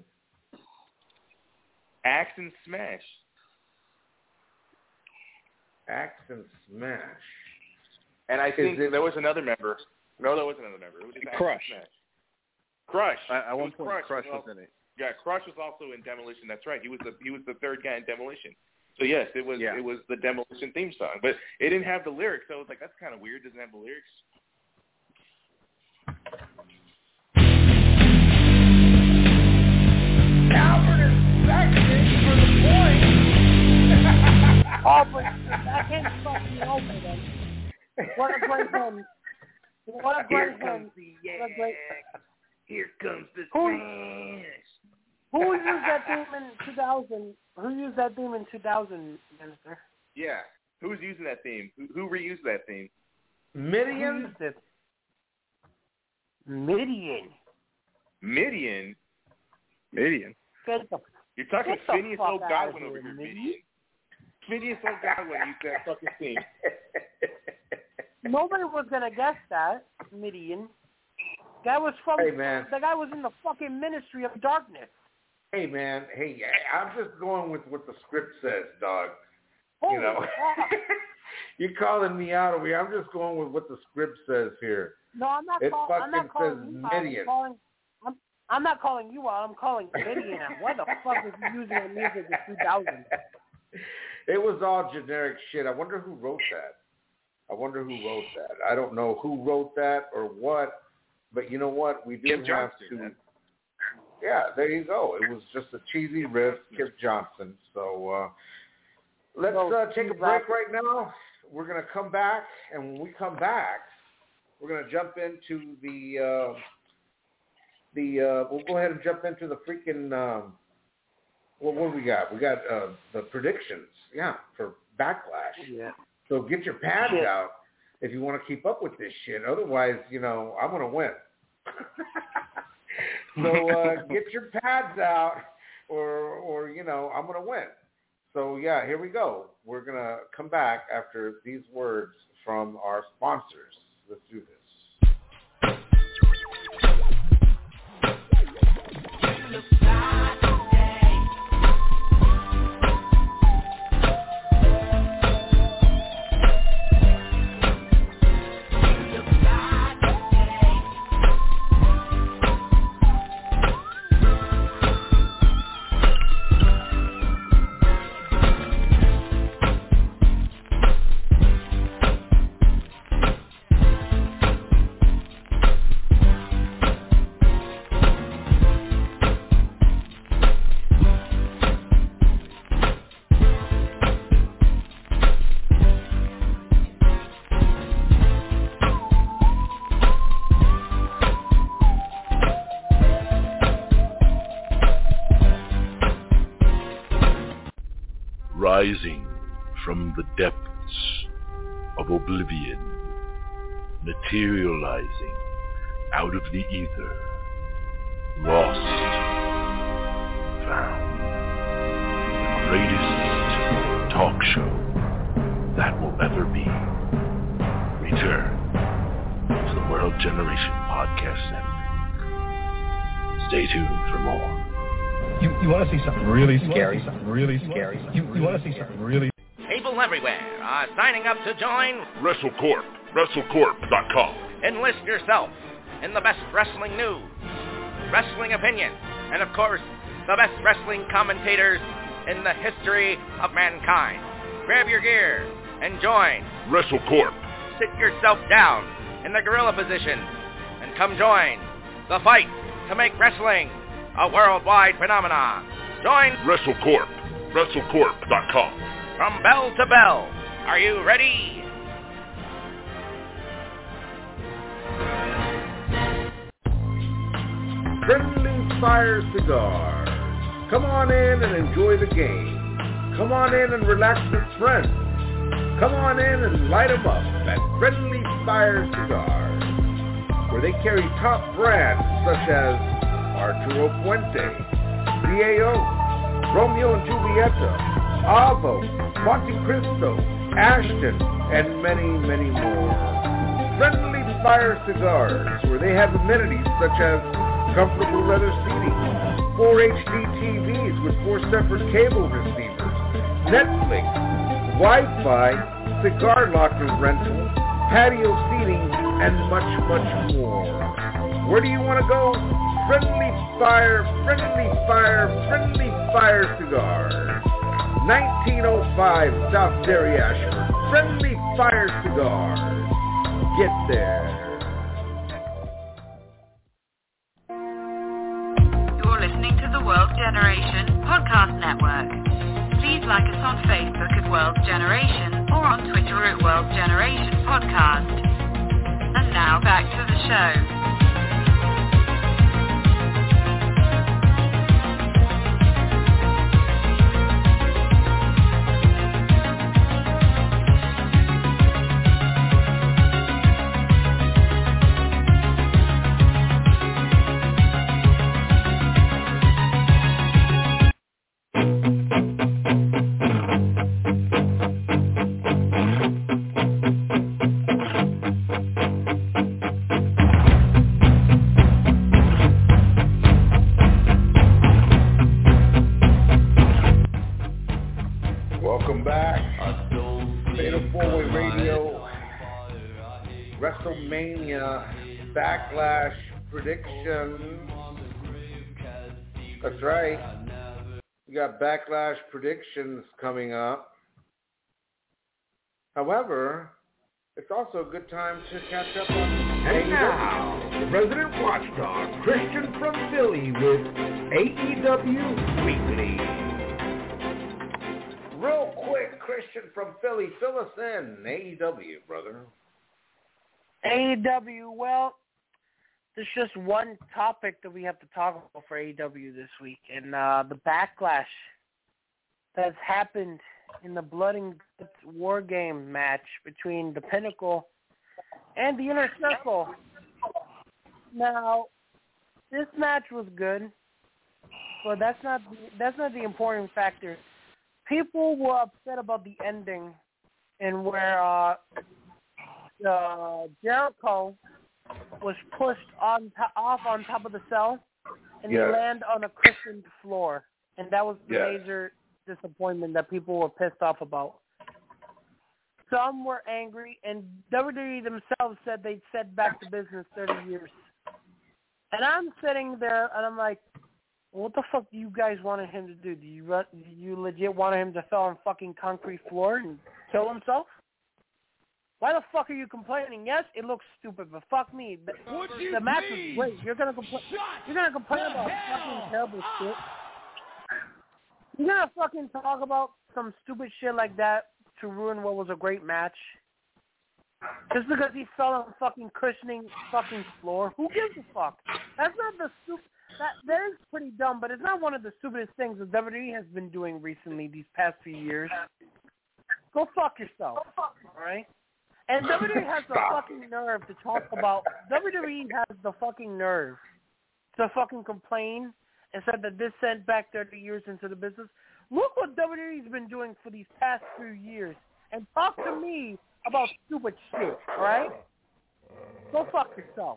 Axe and Smash. Axe and Smash. And I think there was another member. No, there wasn't another member. It was just Crush. Crush. At one point, Crush was in it. Yeah, Crush was also in Demolition. That's right. He was the third guy in Demolition. So yes, it was the Demolition theme song, but it didn't have the lyrics. So I was like, that's kind of weird. It doesn't have the lyrics. Albert is second for the point. Oh, but that can't fucking over then. What a great hymn. What a great hymn. Here comes the smash. Who used that theme in 2000? Who used that theme in 2000, Minister? Yeah. Who's using that theme? Who reused that theme? Midian? Midian. Midian? You're talking Phineas O'Godwin over here, Midian. Phineas O'Godwin used that fucking theme. Nobody was going to guess that, Midian. The guy was in the fucking Ministry of Darkness. Hey, man. Hey, I'm just going with what the script says, dog. Holy You're calling me out over here. I'm just going with what the script says here. No, I'm not calling you out. I'm not calling you out. I'm calling Midian out. Why the fuck is he using the music in 2000? It was all generic shit. I wonder who wrote that. I don't know who wrote that or what, but you know what? We do have to. Yeah, there you go. It was just a cheesy riff, Kip Johnson. So let's take a break right now. We're going to come back, and when we come back, we're going to jump into we'll go ahead and jump into the freaking Well, what do we got? We got the predictions, for Backlash. Yeah. So get your pads out if you want to keep up with this shit. Otherwise, I'm going to win. So get your pads out or I'm going to win. So, here we go. We're going to come back after these words from our sponsors. Let's do this. Rising from the depths of oblivion, materializing out of the ether, lost, found, the greatest talk show that will ever be. Return to the World Generation Podcast Network. Stay tuned for more. You want to see something really scary? You want to see something really... People everywhere are signing up to join WrestleCorp. WrestleCorp.com. Enlist yourself in the best wrestling news, wrestling opinion, and of course, the best wrestling commentators in the history of mankind. Grab your gear and join WrestleCorp. Sit yourself down in the gorilla position and come join the fight to make wrestling a worldwide phenomenon. Join WrestleCorp. WrestleCorp.com. From bell to bell. Are you ready? Friendly Fire Cigar. Come on in and enjoy the game. Come on in and relax with friends. Come on in and light them up at Friendly Fire Cigars, where they carry top brands such as Arturo Puente, CAO, Romeo and Julieta, Avo, Monte Cristo, Ashton, and many, many more. Friendly Fire Cigars, where they have amenities such as comfortable leather seating, 4 HD TVs with 4 separate cable receivers, Netflix, Wi-Fi, cigar locker rental, patio seating, and much, much more. Where do you want to go? Friendly Fire Cigars. 1905 South Derry Ashford. Friendly Fire Cigars. Get there. You're listening to the World Generation Podcast Network. Please like us on Facebook at World Generation or on Twitter at World Generation Podcast. And now back to the show. Backlash predictions. That's right. We got Backlash predictions coming up. However, it's also a good time to catch up on... And now, the resident watchdog, Christian from Philly with AEW Weekly. Real quick, Christian from Philly, fill us in. AEW, brother. AEW, well, there's just one topic that we have to talk about for AEW this week, and the backlash that's happened in the Blood and Guts War Game match between the Pinnacle and the Inner Circle. Now, this match was good, but that's not the important factor. People were upset about the ending, and where Jericho was pushed off on top of the cell, and he landed on a cushioned floor, and that was the major disappointment that people were pissed off about. Some were angry, and WWE themselves said they'd set back the business 30 years. And I'm sitting there, and I'm like, what the fuck do you guys wanted him to do? Do you legit wanted him to fall on fucking concrete floor and kill himself? Why the fuck are you complaining? Yes, it looks stupid, but fuck me. The match was great. You're gonna complain about fucking terrible shit. You're gonna fucking talk about some stupid shit like that to ruin what was a great match? Just because he fell on fucking cushioning fucking floor? Who gives a fuck? That's not the stupid. That is pretty dumb, but it's not one of the stupidest things that WWE has been doing recently these past few years. Go fuck yourself, all right? And WWE has the fucking nerve to talk about. WWE has the fucking nerve to fucking complain and said that this sent back 30 years into the business. Look what WWE's been doing for these past few years, and talk to me about stupid shit, all right? Go fuck yourself.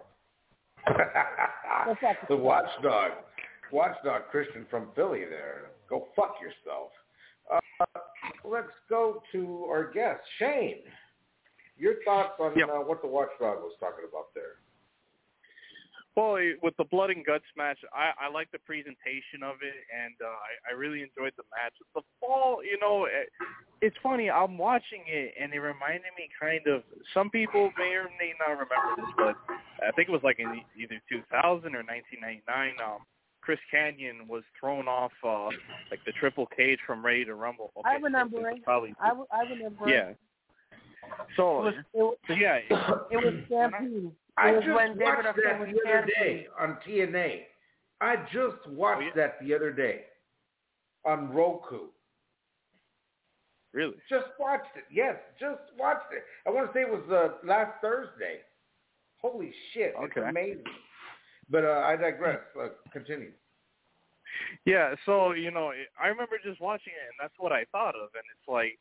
The watchdog Christian from Philly there. Go fuck yourself. Let's go to our guest, Shane. Your thoughts on what the watchdog was talking about there? Well, with the Blood and Guts match, I like the presentation of it, and I really enjoyed the match. The fall, it's funny. I'm watching it, and it reminded me kind of, some people may or may not remember this, but I think it was like in either 2000 or 1999, Chris Kanyon was thrown off like the triple cage from Ready to Rumble. Okay, I remember it. I remember it. Yeah. So, it was Stampede. I just watched that the other day on TNA. I just watched that the other day on Roku. Really? Just watched it. Yes, just watched it. I want to say it was last Thursday. Holy shit, it's amazing. But I digress. Continue. Yeah, so, I remember just watching it, and that's what I thought of. And it's like,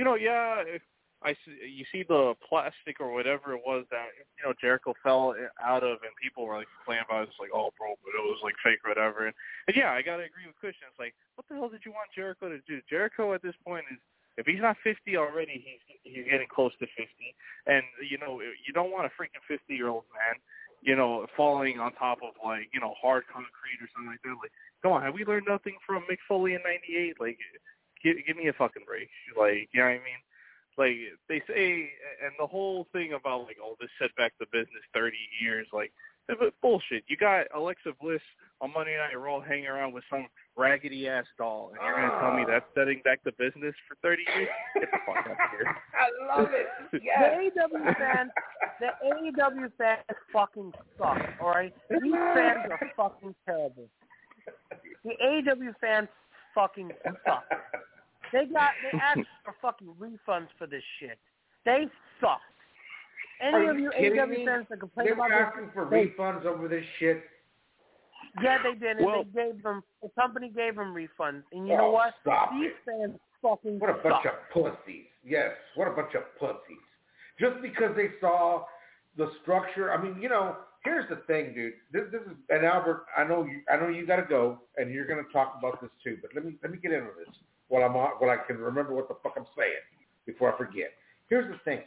you see the plastic or whatever it was that, Jericho fell out of, and people were like complaining about it. It's like, oh, bro, but it was like fake or whatever. And yeah, I got to agree with Christian. It's like, what the hell did you want Jericho to do? Jericho at this point is, if he's not 50 already, he's getting close to 50. And, you don't want a freaking 50-year-old man, falling on top of, like, hard concrete or something like that. Like, come on, have we learned nothing from Mick Foley in '98? Like, give me a fucking break. Like, you know what I mean? Like, they say, and the whole thing about, like, oh, this set back the business 30 years, like, bullshit. You got Alexa Bliss on Monday Night Raw hanging around with some raggedy-ass doll, and you're going to tell me that's setting back the business for 30 years? Get the fuck out of here. I love it. Yes. The AEW fans fucking suck, all right? These fans are fucking terrible. The AEW fans fucking suck. They asked for fucking refunds for this shit. They suck. Any of you AEW fans that complain about this, they were asking for refunds over this shit. Yeah, they did. And the company gave them refunds. And you know what? These fans fucking What a bunch of pussies. Yes, what a bunch of pussies. Just because they saw the structure. I mean, here's the thing, dude. This is, and Albert, I know you got to go, and you're going to talk about this too. But let me get into this while I can remember what the fuck I'm saying before I forget. Here's the thing.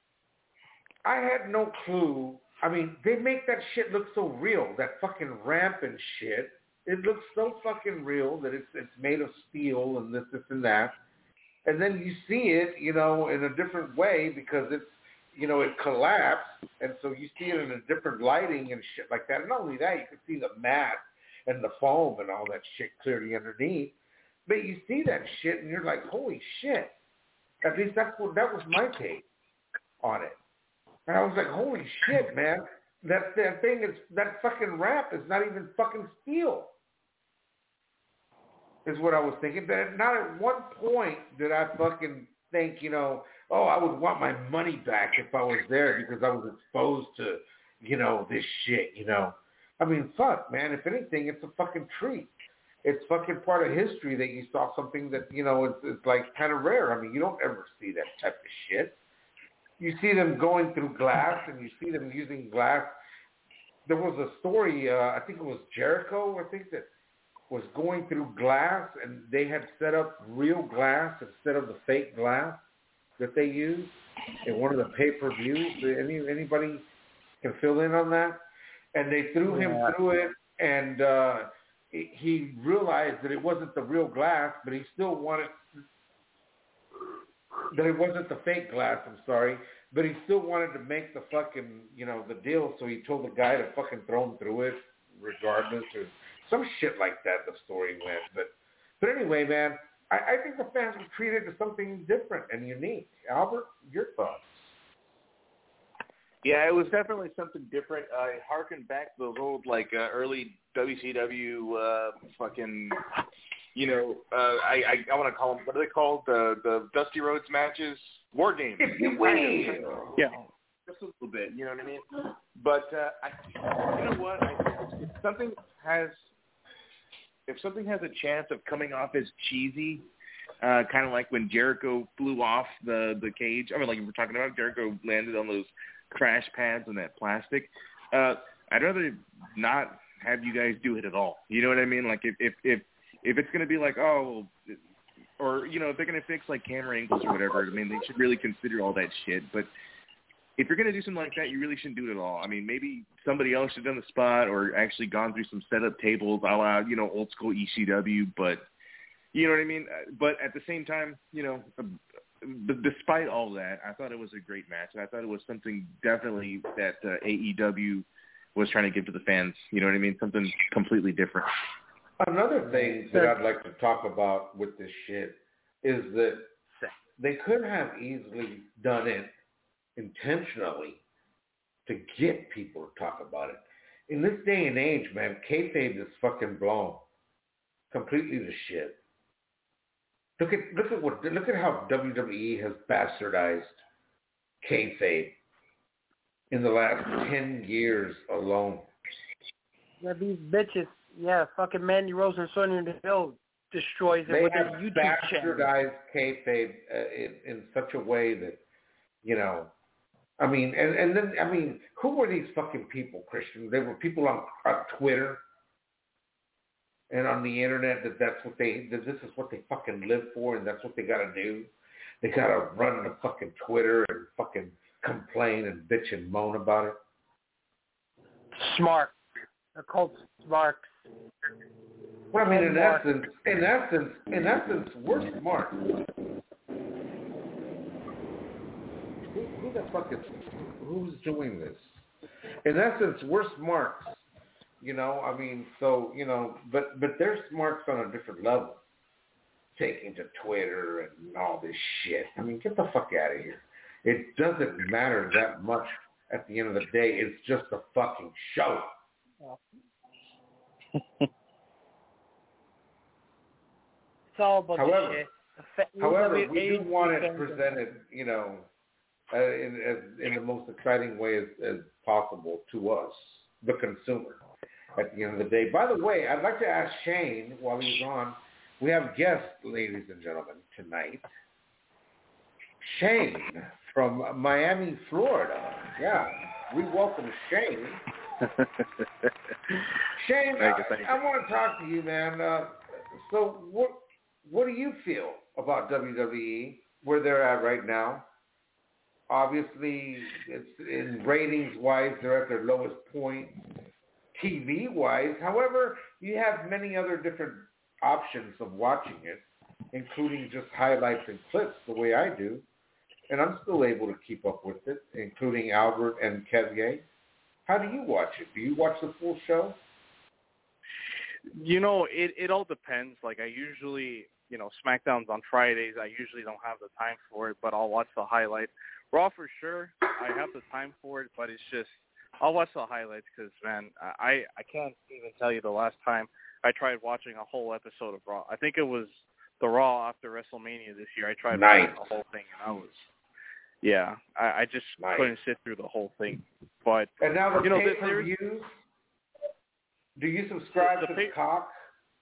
I had no clue. I mean, they make that shit look so real. That fucking ramp and shit. It looks so fucking real that it's made of steel and this and that. And then you see it, in a different way because it's, it collapsed, and so you see it in a different lighting and shit like that. And not only that, you can see the mat and the foam and all that shit clearly underneath. But you see that shit, and you're like, holy shit. At least that was my take on it. And I was like, holy shit, man. that thing is, that fucking ramp is not even fucking steel. Is what I was thinking. That not at one point did I fucking think, oh, I would want my money back if I was there because I was exposed to, this shit, I mean, fuck, man. If anything, it's a fucking treat. It's fucking part of history that you saw something that, it's like kind of rare. I mean, you don't ever see that type of shit. You see them going through glass and you see them using glass. There was a story, I think it was Jericho, that was going through glass, and they had set up real glass instead of the fake glass that they used in one of the pay-per-views. Anybody can fill in on that? And they threw him through it, and he realized that it wasn't the real glass, but he still wanted that it wasn't the fake glass. I'm sorry, but he still wanted to make the fucking the deal. So he told the guy to fucking throw him through it, regardless, or some shit like that. The story went, but anyway, man, I think the fans were treated as something different and unique. Albert, your thoughts? Yeah, it was definitely something different. I harkened back to those old, early WCW fucking, I want to call them, what are they called? The Dusty Rhodes matches? War Games. If you will. Yeah. Just a little bit, you know what I mean? But, you know what? If something has a chance of coming off as cheesy, kind of like when Jericho flew off the cage. I mean, like you were talking about, Jericho landed on those crash pads and that plastic. I'd rather not have you guys do it at all. You know what I mean? Like if it's going to be like, oh, or if they're going to fix like camera angles or whatever, I mean, they should really consider all that shit. But if you're going to do something like that, you really shouldn't do it at all. I mean, maybe somebody else should have done the spot or actually gone through some setup tables, a la, old school ECW. But you know what I mean? But at the same time, despite all that, I thought it was a great match, and I thought it was something definitely that AEW was trying to give to the fans. You know what I mean? Something completely different. Another thing that I'd like to talk about with this shit is that they could have easily done it intentionally to get people to talk about it. In this day and age, man, kayfabe is fucking blown completely to shit. Look at how WWE has bastardized kayfabe in the last 10 years alone. Yeah, these bitches. Yeah, fucking Mandy Rose and Sonya Deville destroys it with their YouTube channel. They have bastardized kayfabe in such a way that, I mean, and then, I mean, who were these fucking people, Christian? They were people on Twitter and on the internet that this is what they fucking live for, and that's what they gotta do. They gotta run the fucking Twitter and fucking complain and bitch and moan about it. Smart. They're called smarks. Well, I mean, in essence, we're smart. Who the fuck is, who's doing this? In essence, we're smarts. I mean, so, but they're smarts on a different level. Taking to Twitter and all this shit. I mean, get the fuck out of here. It doesn't matter that much at the end of the day. It's just a fucking show. It's all about shit. However, we do want it presented, in the most exciting way as possible to us, the consumer, at the end of the day. By the way, I'd like to ask Shane, while he's on, we have guests, ladies and gentlemen, tonight. Shane from Miami, Florida. Yeah, we welcome Shane. Shane, I want to talk to you, man. So what do you feel about WWE, where they're at right now? Obviously, it's in ratings-wise, they're at their lowest point. TV-wise, however, you have many other different options of watching it, including just highlights and clips the way I do. And I'm still able to keep up with it, including Albert and Kevye. How do you watch it? Do you watch the full show? It all depends. Like I usually, SmackDown's on Fridays. I usually don't have the time for it, but I'll watch the highlights. Raw for sure, I have the time for it, but it's just I'll watch the highlights because, man, I can't even tell you the last time I tried watching a whole episode of Raw. I think it was the Raw after WrestleMania this year. I tried watching the whole thing, and I just couldn't sit through the whole thing. But and now the pay-per-views. Do you subscribe to the Cock?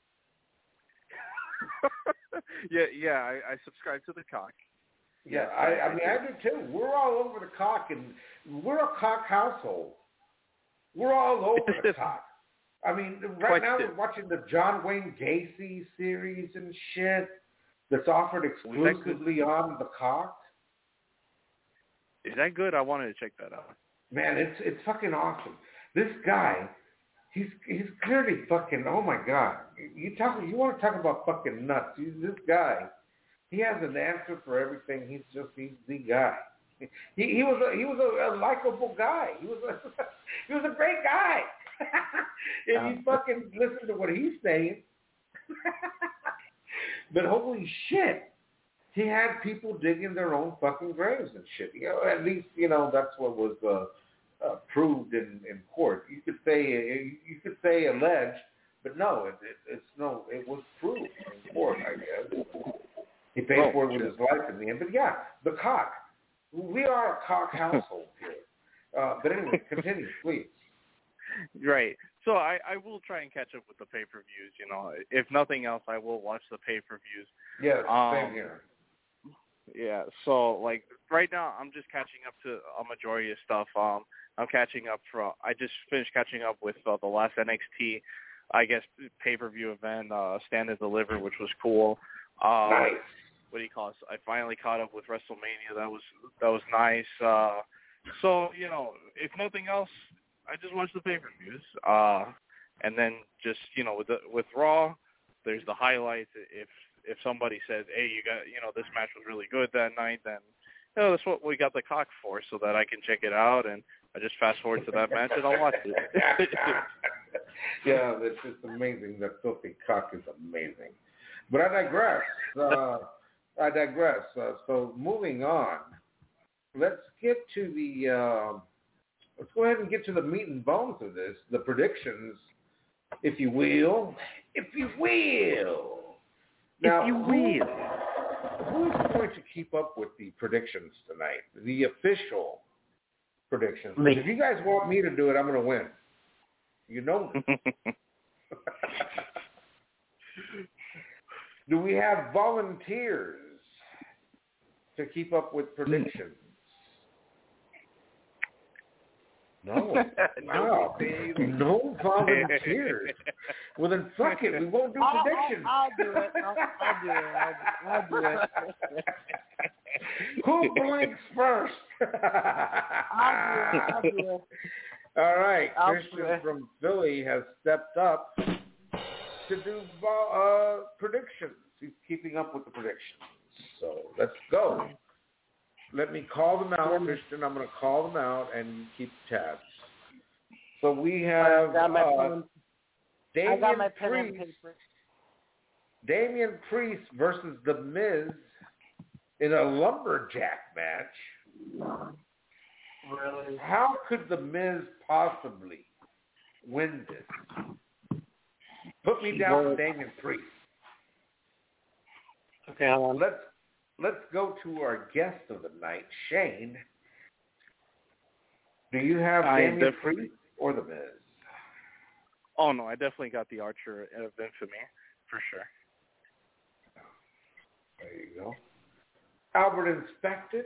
I subscribe to the Cock. Yeah, I mean, I do too. We're all over the Cock, and we're a Cock household. We're all over the Cock. I mean, right now we're watching the John Wayne Gacy series and shit that's offered exclusively on the Cock. Is that good? I wanted to check that out. Man, it's fucking awesome. This guy, he's clearly fucking, oh my God. You want to talk about fucking nuts. This guy, he has an answer for everything. He's the guy. He was a likable guy. He was a great guy. And you fucking listen to what he's saying. But holy shit, he had people digging their own fucking graves and shit. At least that's what was proved in court. You could say alleged, but no, it was proved in court. I guess he paid for it with his life in the end. But yeah, the Cock. We are a Cock household here. But anyway, continue, please. Right. So I will try and catch up with the pay-per-views. If nothing else, I will watch the pay-per-views. Yeah, same here. Yeah. So like right now, I'm just catching up to a majority of stuff. I'm catching up I just finished catching up with the last NXT, I guess, pay-per-view event, Stand and Deliver, which was cool. Nice. What do you call it? I finally caught up with WrestleMania. That was nice. So if nothing else, I just watch the pay-per-views, and then just with Raw, there's the highlights. If somebody says, hey, you got this match was really good that night, then that's what we got the Cock for, so that I can check it out, and I just fast forward to that match and I'll watch it. Yeah, it's just amazing. That filthy Cock is amazing. But I digress. So moving on, let's go ahead and get to the meat and bones of this, the predictions, if you will. Now, who's going to keep up with the predictions tonight? The official predictions. If you guys want me to do it, I'm going to win. You know me. Do we have volunteers to keep up with predictions? No. Wow. No volunteers. Well, then fuck it. We won't do predictions. I'll do it. I'll do it. Who blinks first? I'll do it. All right. Christian from Philly has stepped up to do predictions. He's keeping up with the predictions. So let's go. Let me call them out, Christian. I'm going to call them out and keep tabs. So we have Damian Priest versus The Miz in a lumberjack match. Really? How could The Miz possibly win this? Put me down to Damian Priest. Okay, hold on. Let's go to our guest of the night, Shane. Do you have Damian Priest or The Miz? Oh, no, I definitely got the Archer of Infamy, for sure. There you go. Albert Inspected.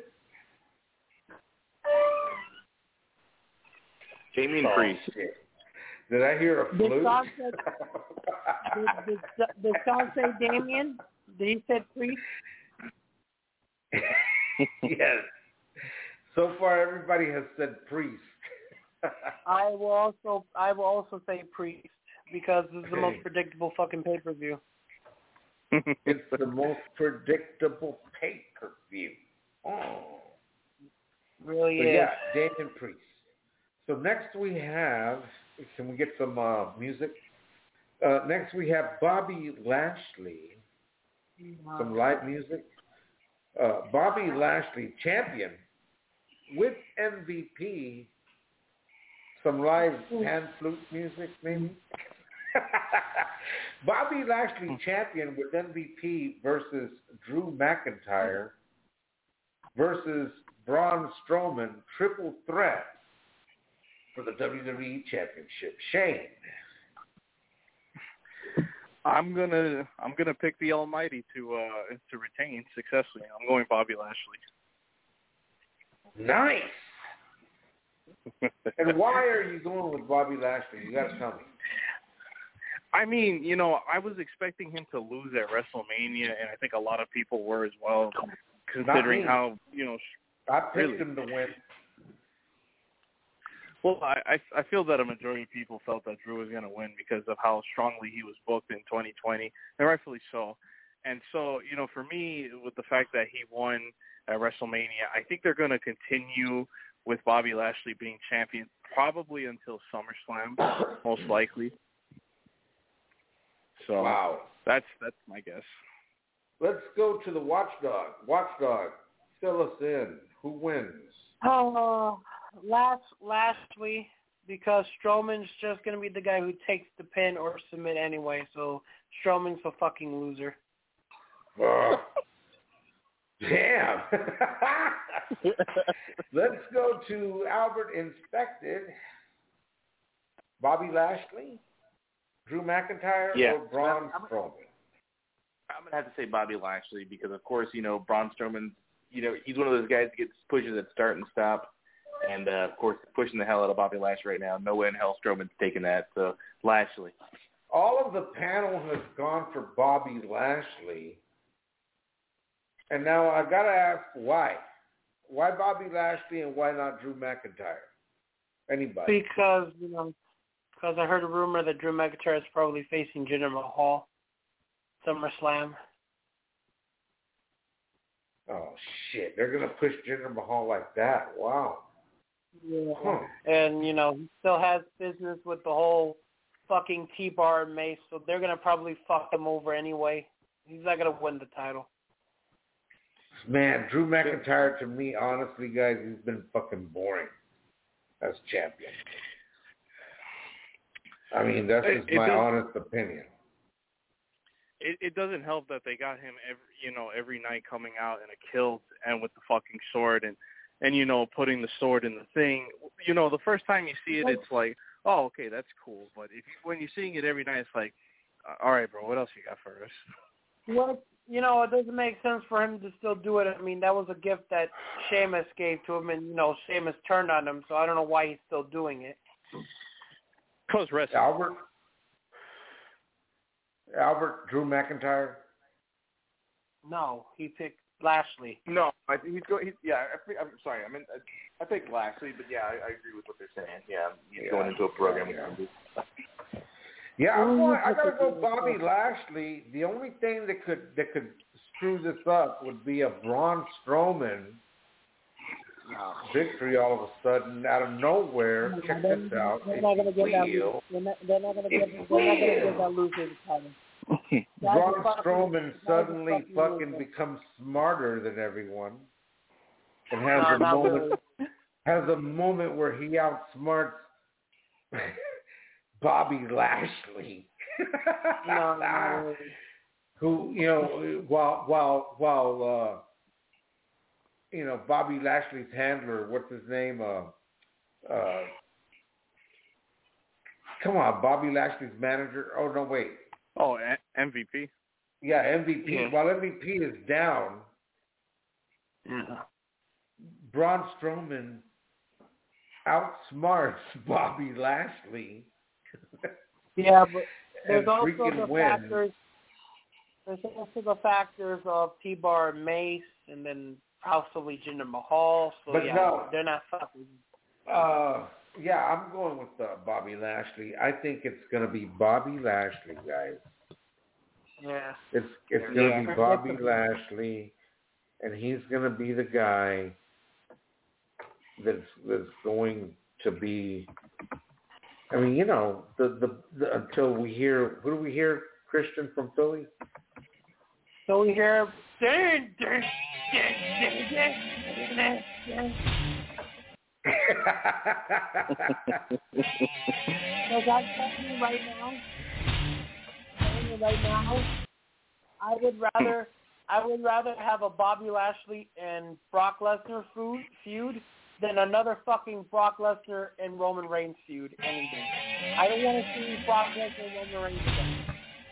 Damian Priest. Shit. Did I hear a flute? Did Sean say Damian? Did he say Priest? Yes. So far, everybody has said Priest. I will also say Priest because this is the most predictable fucking pay-per-view. It's the most predictable pay-per-view. Oh. Really so is. Yeah, Damian Priest. So next we have, can we get some music? Next we have Bobby Lashley. Some live music. Bobby Lashley, champion, with MVP, some live pan flute music, maybe. Bobby Lashley champion with MVP versus Drew McIntyre versus Braun Strowman, triple threat for the WWE Championship. Shane. I'm gonna pick the Almighty to retain successfully. I'm going Bobby Lashley. Nice. And why are you going with Bobby Lashley? You got to tell me. I mean, you know, I was expecting him to lose at WrestleMania, and I think a lot of people were as well, considering how, you know. I picked him to win. Well, I feel that a majority of people felt that Drew was going to win because of how strongly he was booked in 2020, and rightfully so. And so, you know, for me, with the fact that he won at WrestleMania, I think they're going to continue with Bobby Lashley being champion probably until SummerSlam, most likely. So wow, that's my guess. Let's go to the Watchdog. Watchdog, fill us in. Who wins? Lashley, because Strowman's just going to be the guy who takes the pin or submit anyway, so Strowman's a fucking loser. Damn. Let's go to Albert Inspected. Bobby Lashley, Drew McIntyre, or Braun Strowman? I'm going to have to say Bobby Lashley because, of course, you know, Braun Strowman, you know, he's one of those guys that gets pushes at start and stop. And, of course, pushing the hell out of Bobby Lashley right now. No way in hell Strowman's taking that. So, Lashley. All of the panel has gone for Bobby Lashley. And now I've got to ask why. Why Bobby Lashley and why not Drew McIntyre? Anybody? Because I heard a rumor that Drew McIntyre is probably facing Jinder Mahal. SummerSlam. Oh, shit. They're going to push Jinder Mahal like that. Wow. Yeah. And, you know, he still has business with the whole fucking T-Bar and Mace, so they're going to probably fuck him over anyway. He's not going to win the title. Man, Drew McIntyre, to me, honestly, guys, he's been fucking boring as champion. I mean, that's just my honest opinion. It doesn't help that they got him every night coming out in a kilt and with the fucking sword and you know, putting the sword in the thing. You know, the first time you see it, it's like, oh, okay, that's cool. But when you're seeing it every night, it's like, all right, bro, what else you got for us? Well, you know, it doesn't make sense for him to still do it. I mean, that was a gift that Sheamus gave to him, and, you know, Sheamus turned on him, so I don't know why he's still doing it. Because wrestling. Albert, Drew McIntyre? No, he picked Lashley. No, I'm sorry. I picked Lashley, but yeah, I agree with what they're saying. Yeah, he's going into a program. Yeah, I gotta go Bobby Lashley. The only thing that could screw this up would be a Braun Strowman victory all of a sudden out of nowhere. Check this out. They're not gonna get that loser the title. Braun Strowman suddenly fucking becomes smarter than everyone and has a moment where he outsmarts Bobby Lashley. Who, you know, while you know, Bobby Lashley's handler, what's his name? Come on, Bobby Lashley's manager. Oh no, wait. Oh, MVP? Yeah, MVP. Yeah. While MVP is down, Braun Strowman outsmarts Bobby Lashley. Yeah, but there's also the factors. There's also the factors of T-Bar and Mace, and then possibly Jinder Mahal. So but yeah, no, they're not fucking. Yeah, I'm going with Bobby Lashley. I think it's going to be Bobby Lashley, guys. Yeah. It's going to be Bobby Lashley, and he's going to be the guy that's going to be. I mean, you know, the until we hear, what do we hear, Christian, from Philly? So we hear. So guys, telling you right now, I would rather have a Bobby Lashley and Brock Lesnar feud than another fucking Brock Lesnar and Roman Reigns feud any day. I don't want to see Brock Lesnar and Roman Reigns again.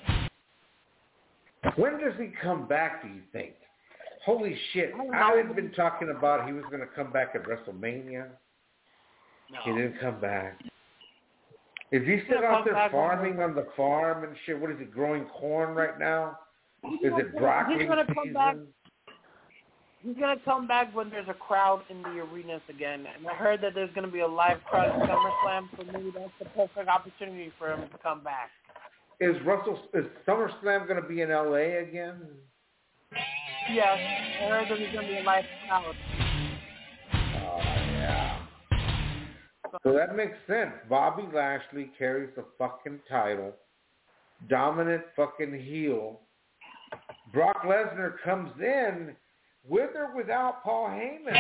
When does he come back, do you think? Holy shit. I had been talking about he was going to come back at WrestleMania. No. He didn't come back. Is he still out there farming on the farm and shit? What is he, growing corn right now? Is it broccoli season? He's going to come back when there's a crowd in the arenas again. And I heard that there's going to be a live crowd at SummerSlam, so maybe that's the perfect opportunity for him to come back. Is SummerSlam going to be in L.A. again? Yes, I heard there was going to be a live crowd. Oh, yeah. So that makes sense. Bobby Lashley carries the fucking title. Dominant fucking heel. Brock Lesnar comes in with or without Paul Heyman.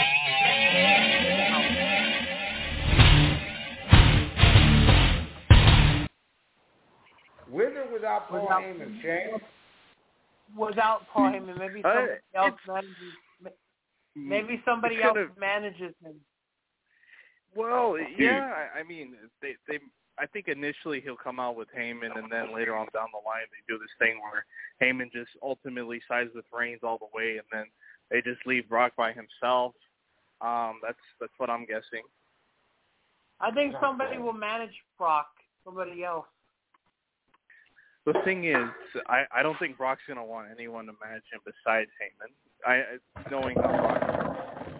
With or without Paul Heyman, Shane? Without Paul Heyman, maybe somebody else manages. Maybe somebody else manages him. Well, yeah, I mean, I think initially he'll come out with Heyman, and then later on down the line they do this thing where Heyman just ultimately sides with Reigns all the way, and then they just leave Brock by himself. That's what I'm guessing. I think somebody will manage Brock, somebody else. The thing is, I don't think Brock's going to want anyone to manage him besides Heyman. Knowing how Brock is.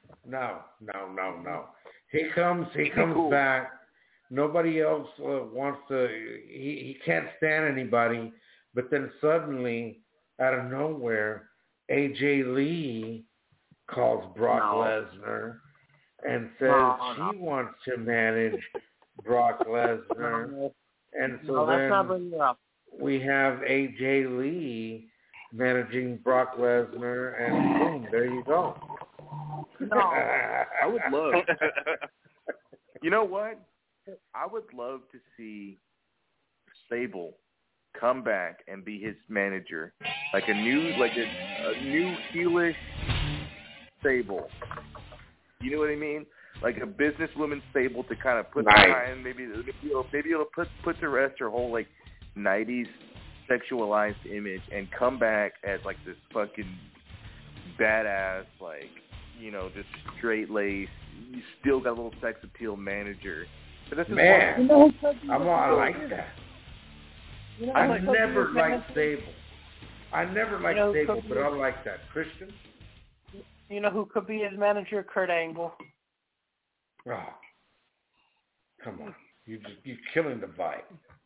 No. He comes back. Nobody else wants to. He can't stand anybody. But then suddenly, out of nowhere, AJ Lee calls Brock Lesnar and says she wants to manage Brock Lesnar. And so then we have AJ Lee managing Brock Lesnar, and boom, there you go. No, I would love. You know what? I would love to see Sable come back and be his manager, like a new heelish Sable. You know what I mean? Like a businesswoman Sable to kind of put behind, maybe it'll put to rest her whole like 90s sexualized image and come back as like this fucking badass, like, you know, just straight laced, you still got a little sex appeal manager. But that's man, I like that. I never liked Sable. Sable, but I like that. Christian? You know who could be his manager? Kurt Angle. Oh, come on. You're killing the vibe.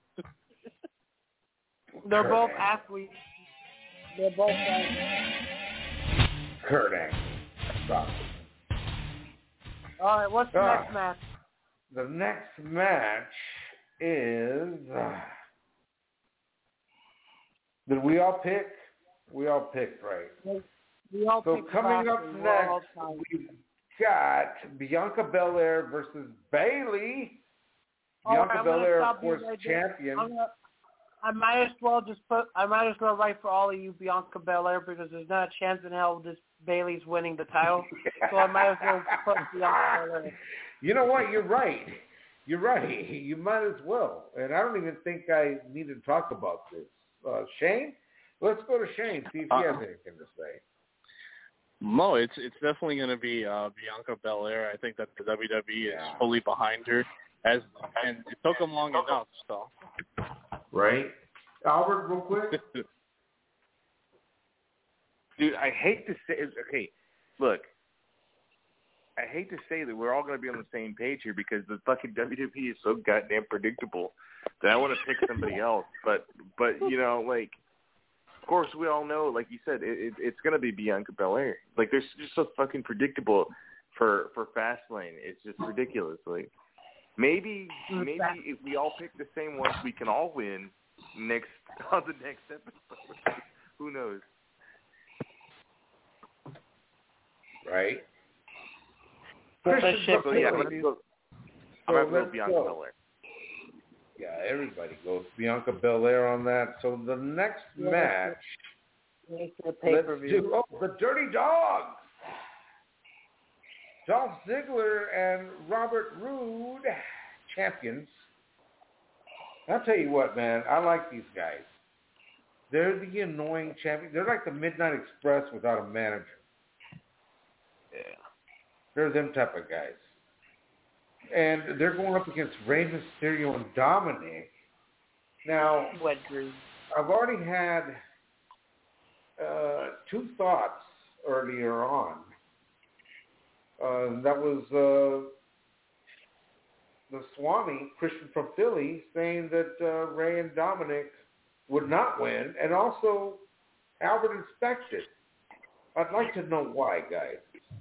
They're both athletes. They're both athletes. Kurt Angle. Stop it. All right, what's the next match? The next match is... did we all pick? We all picked, right? We all so picked coming up next, we've got Bianca Belair versus Bayley. Bianca Belair, of course, champion. I might as well write for all of you Bianca Belair because there's not a chance in hell this Bayley's winning the title. So I might as well put Bianca Belair. You know what? You're right. You might as well. And I don't even think I need to talk about this. Shane? Let's go to Shane, see if he has anything to say. No, it's definitely going to be Bianca Belair. I think that the WWE is fully behind her, and it took them long enough. So, right, Albert, real quick. Dude, I hate to say. Okay, look, I hate to say that we're all going to be on the same page here because the fucking WWE is so goddamn predictable that I want to pick somebody else. But you know, like. Of course, we all know, like you said, it's going to be Bianca Belair. Like, they're just so fucking predictable for Fastlane. It's just ridiculous. Like, maybe if we all pick the same ones, we can all win on the next episode. Who knows? Right. Christian So yeah, I'm gonna go Bianca Belair. Yeah, everybody goes Bianca Belair on that. So the next match, let's do the Dirty Dogs. Dolph Ziggler and Robert Roode, champions. I'll tell you what, man, I like these guys. They're the annoying champions. They're like the Midnight Express without a manager. Yeah. They're them type of guys. And they're going up against Rey Mysterio and Dominic. Now, I've already had two thoughts earlier on. That was the Swami, Christian from Philly, saying that Rey and Dominic would not win, and also Albert Inspected. I'd like to know why, guys.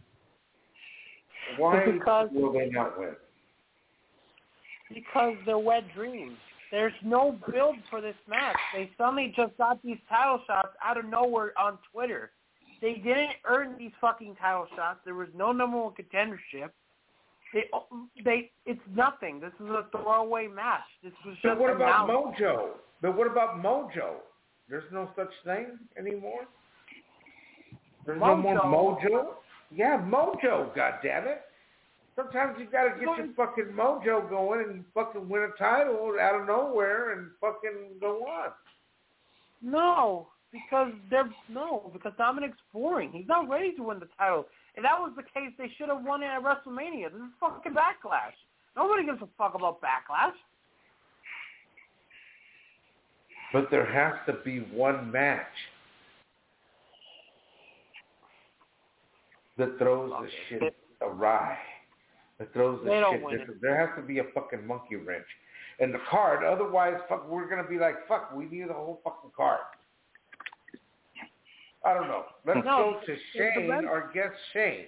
Why will they not win? Because they're wet dreams. There's no build for this match. They suddenly just got these title shots out of nowhere on Twitter. They didn't earn these fucking title shots. There was no number one contendership. It's nothing. This is a throwaway match. This was just. But what about Mojo? There's no such thing anymore. There's no more Mojo. Yeah, Mojo. goddammit. Sometimes you gotta get your fucking mojo going and you fucking win a title out of nowhere and fucking go on. No, because Dominic's boring. He's not ready to win the title. If that was the case, they should have won it at WrestleMania. This is fucking Backlash. Nobody gives a fuck about Backlash. But there has to be one match that throws the shit awry. That throws the shit different. There has to be a fucking monkey wrench in the card. Otherwise, fuck, we're going to be like, fuck, we need the whole fucking card. I don't know. Let's go to Shane, our guest Shane.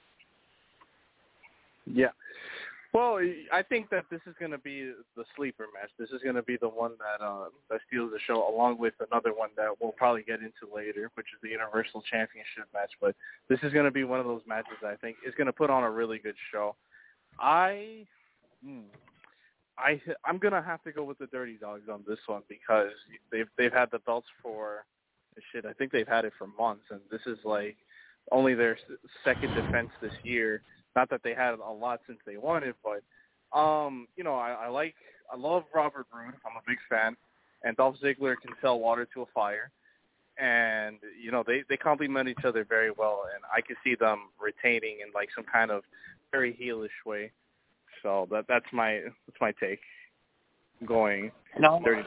Yeah. Well, I think that this is going to be the sleeper match. This is going to be the one that steals the show, along with another one that we'll probably get into later, which is the Universal Championship match. But this is going to be one of those matches that I think is going to put on a really good show. I'm going to have to go with the Dirty Dogs on this one because they've had the belts for shit. I think they've had it for months, and this is like only their second defense this year. Not that they had a lot since they won it, but you know, I love Robert Roode. I'm a big fan, and Dolph Ziggler can sell water to a fire, and you know they complement each other very well, and I can see them retaining in like some kind of very heelish way. So that's my take. Going $30.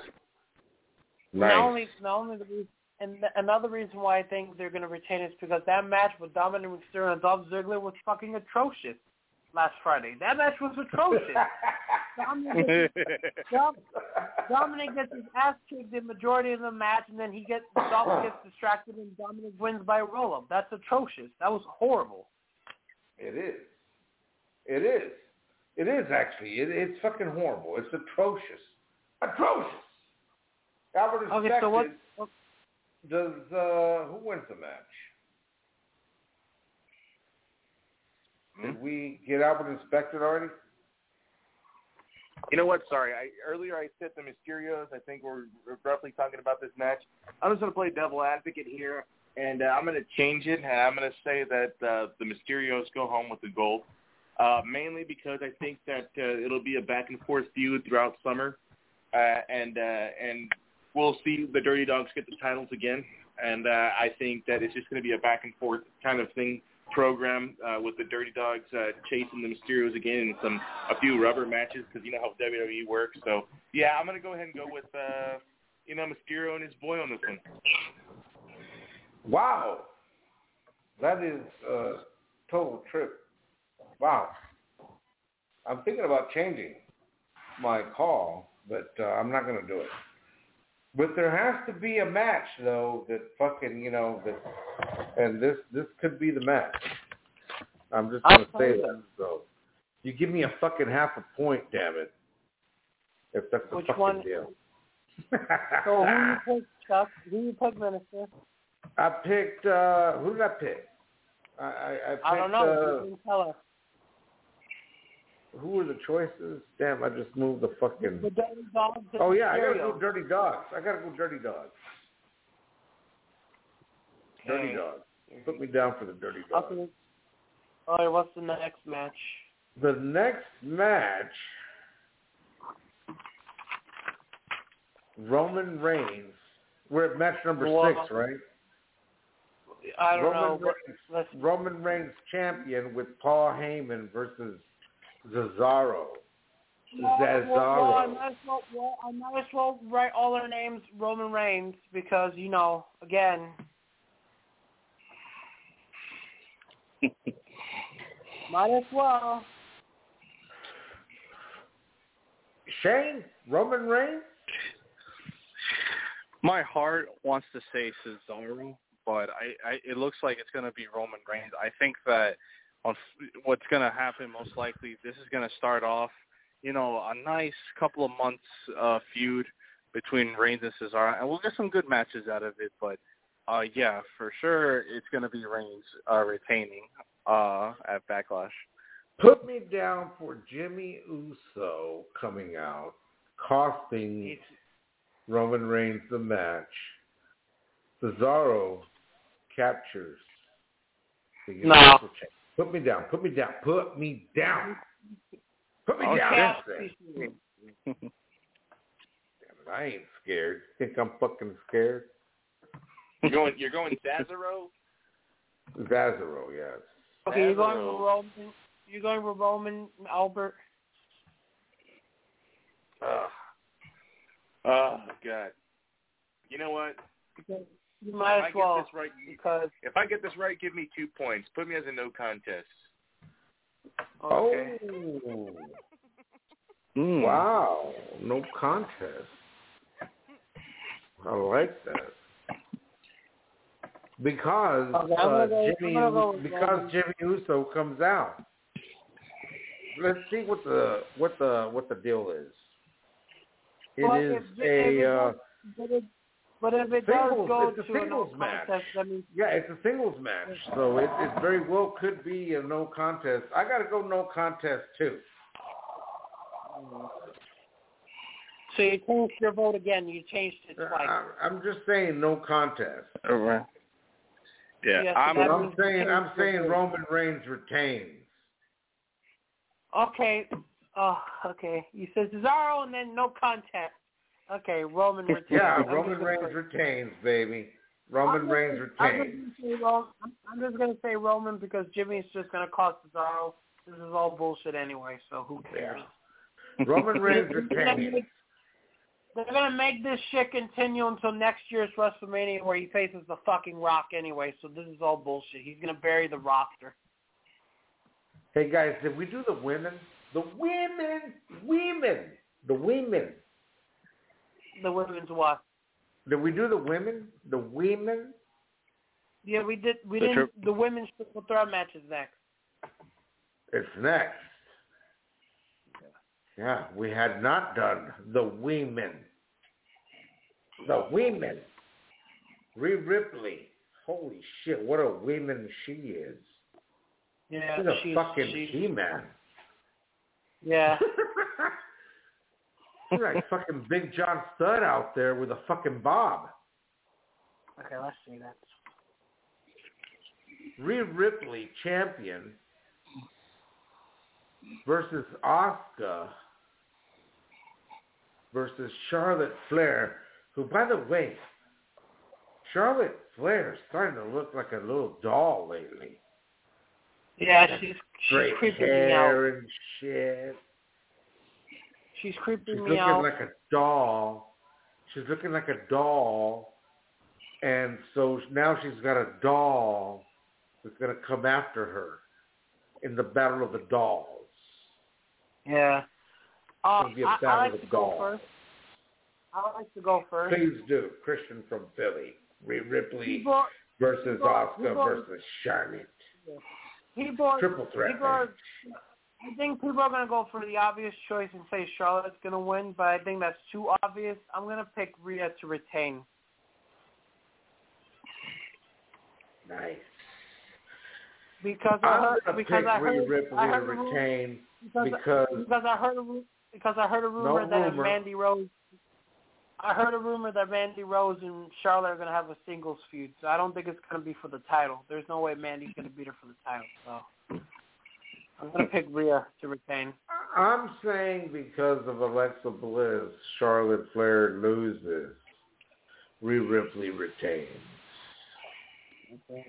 Nice. Another reason why I think they're going to retain it is because that match with Dominic Mysterio and Dolph Ziggler was fucking atrocious last Friday. That match was atrocious. Dominic gets his ass kicked the majority of the match, and then Dolph gets distracted, and Dominic wins by a roll-up. That's atrocious. That was horrible. It is. It is actually. It's fucking horrible. It's atrocious. Albert Inspected. Okay, so what? Does who wins the match? Did we get Albert Inspected already? You know what? Sorry. Earlier I said the Mysterios. I think we're roughly talking about this match. I'm just going to play devil advocate here, and I'm going to change it, and I'm going to say that the Mysterios go home with the gold, mainly because I think that it'll be a back-and-forth feud throughout summer, and we'll see the Dirty Dogs get the titles again, and I think that it's just going to be a back-and-forth kind of thing program with the Dirty Dogs chasing the Mysterios again and a few rubber matches because you know how WWE works. So, yeah, I'm going to go ahead and go with, Mysterio and his boy on this one. Wow. That is a total trip. Wow. I'm thinking about changing my call, but I'm not going to do it. But there has to be a match, though, that fucking, and this could be the match. I'm just going to say that. So you give me a fucking half a point, damn it. If that's the fucking deal. So who you picked, Chuck? Who you picked, Minister? I picked, who did I pick? I picked, I don't know. You can tell us. Who were the choices? Damn, I just moved the fucking... The Dirty Dogs. Oh, yeah, I got to go Dirty Dogs. Dirty Dogs. Okay. Dirty Dogs. Put me down for the Dirty Dogs. Okay. All right, what's the next match? The next match, Roman Reigns. We're at match number 6, right? I don't know. Roman Reigns champion with Paul Heyman versus Cesaro. Well, I might as well write all our names Roman Reigns because, again. Might as well. Shane, Roman Reigns? My heart wants to say Cesaro, but it looks like it's going to be Roman Reigns. I think that what's going to happen most likely, this is going to start off, a nice couple of months feud between Reigns and Cesaro, and we'll get some good matches out of it. But, yeah, for sure it's going to be Reigns retaining at Backlash. Put me down for Jimmy Uso coming out, costing Roman Reigns the match. Cesaro captures the Universal Championship. Put me down. Damn it, I ain't scared. Think I'm fucking scared? You're going Cesaro? Cesaro, yes. Okay, you're going for Roman. You're going for Roman Albert. Oh God. You know what? You might as well. Because if I get this right, give me 2 points. Put me as a no contest. Okay. Oh. Wow. No contest. I like that. Because Jimmy Uso comes out. Let's see what the deal is. But if it does go to a singles match. Contest, I mean, yeah, it's a singles match, so it very well could be a no contest. I got to go no contest too. So you changed your vote again. You changed it twice. I'm just saying no contest. All right. Yeah, I'm saying Roman Reigns retains. Okay. Oh, okay. You said Cesaro and then no contest. Okay, Roman retains. Yeah, Roman Reigns retains, baby. Roman Reigns retains. I'm just going to say Roman because Jimmy's just going to cost Cesaro. This is all bullshit anyway, so who cares? Yeah. Roman Reigns retains. They're going to make this shit continue until next year's WrestleMania where he faces the fucking Rock anyway, so this is all bullshit. He's going to bury the roster. Hey, guys, did we do the women? The women. The women's what? Did we do the women? The women? Yeah, we did. We didn't. The women's triple threat match is next. It's next. Yeah, we had not done the women. The women. Rhea Ripley. Holy shit, what a woman she is. Yeah, she's a fucking He-Man. Yeah. She's like fucking Big John Studd out there with a fucking bob. Okay, let's see that. Rhea Ripley, champion, versus Asuka versus Charlotte Flair, who, by the way, Charlotte Flair is starting to look like a little doll lately. Yeah, she's creeping me out. And shit. She's creeping She's me out. looking like a doll. She's looking like a doll. And so now she's got a doll that's going to come after her in the Battle of the Dolls. Yeah. I like to go first. I like to go first. Please do. Christian from Philly. Rhea Ripley versus Asuka versus Charlotte. Triple threat. I think people are going to go for the obvious choice and say Charlotte's going to win, but I think that's too obvious. I'm going to pick Rhea to retain. Nice. Because I'm I Rhea Ripley to retain because I heard a rumor that Mandy Rose. I heard a rumor that Mandy Rose and Charlotte are going to have a singles feud, so I don't think it's going to be for the title. There's no way Mandy's going to beat her for the title, so I'm going to pick Rhea to retain. I'm saying because of Alexa Bliss, Charlotte Flair loses, Rhea Ripley retains. Okay.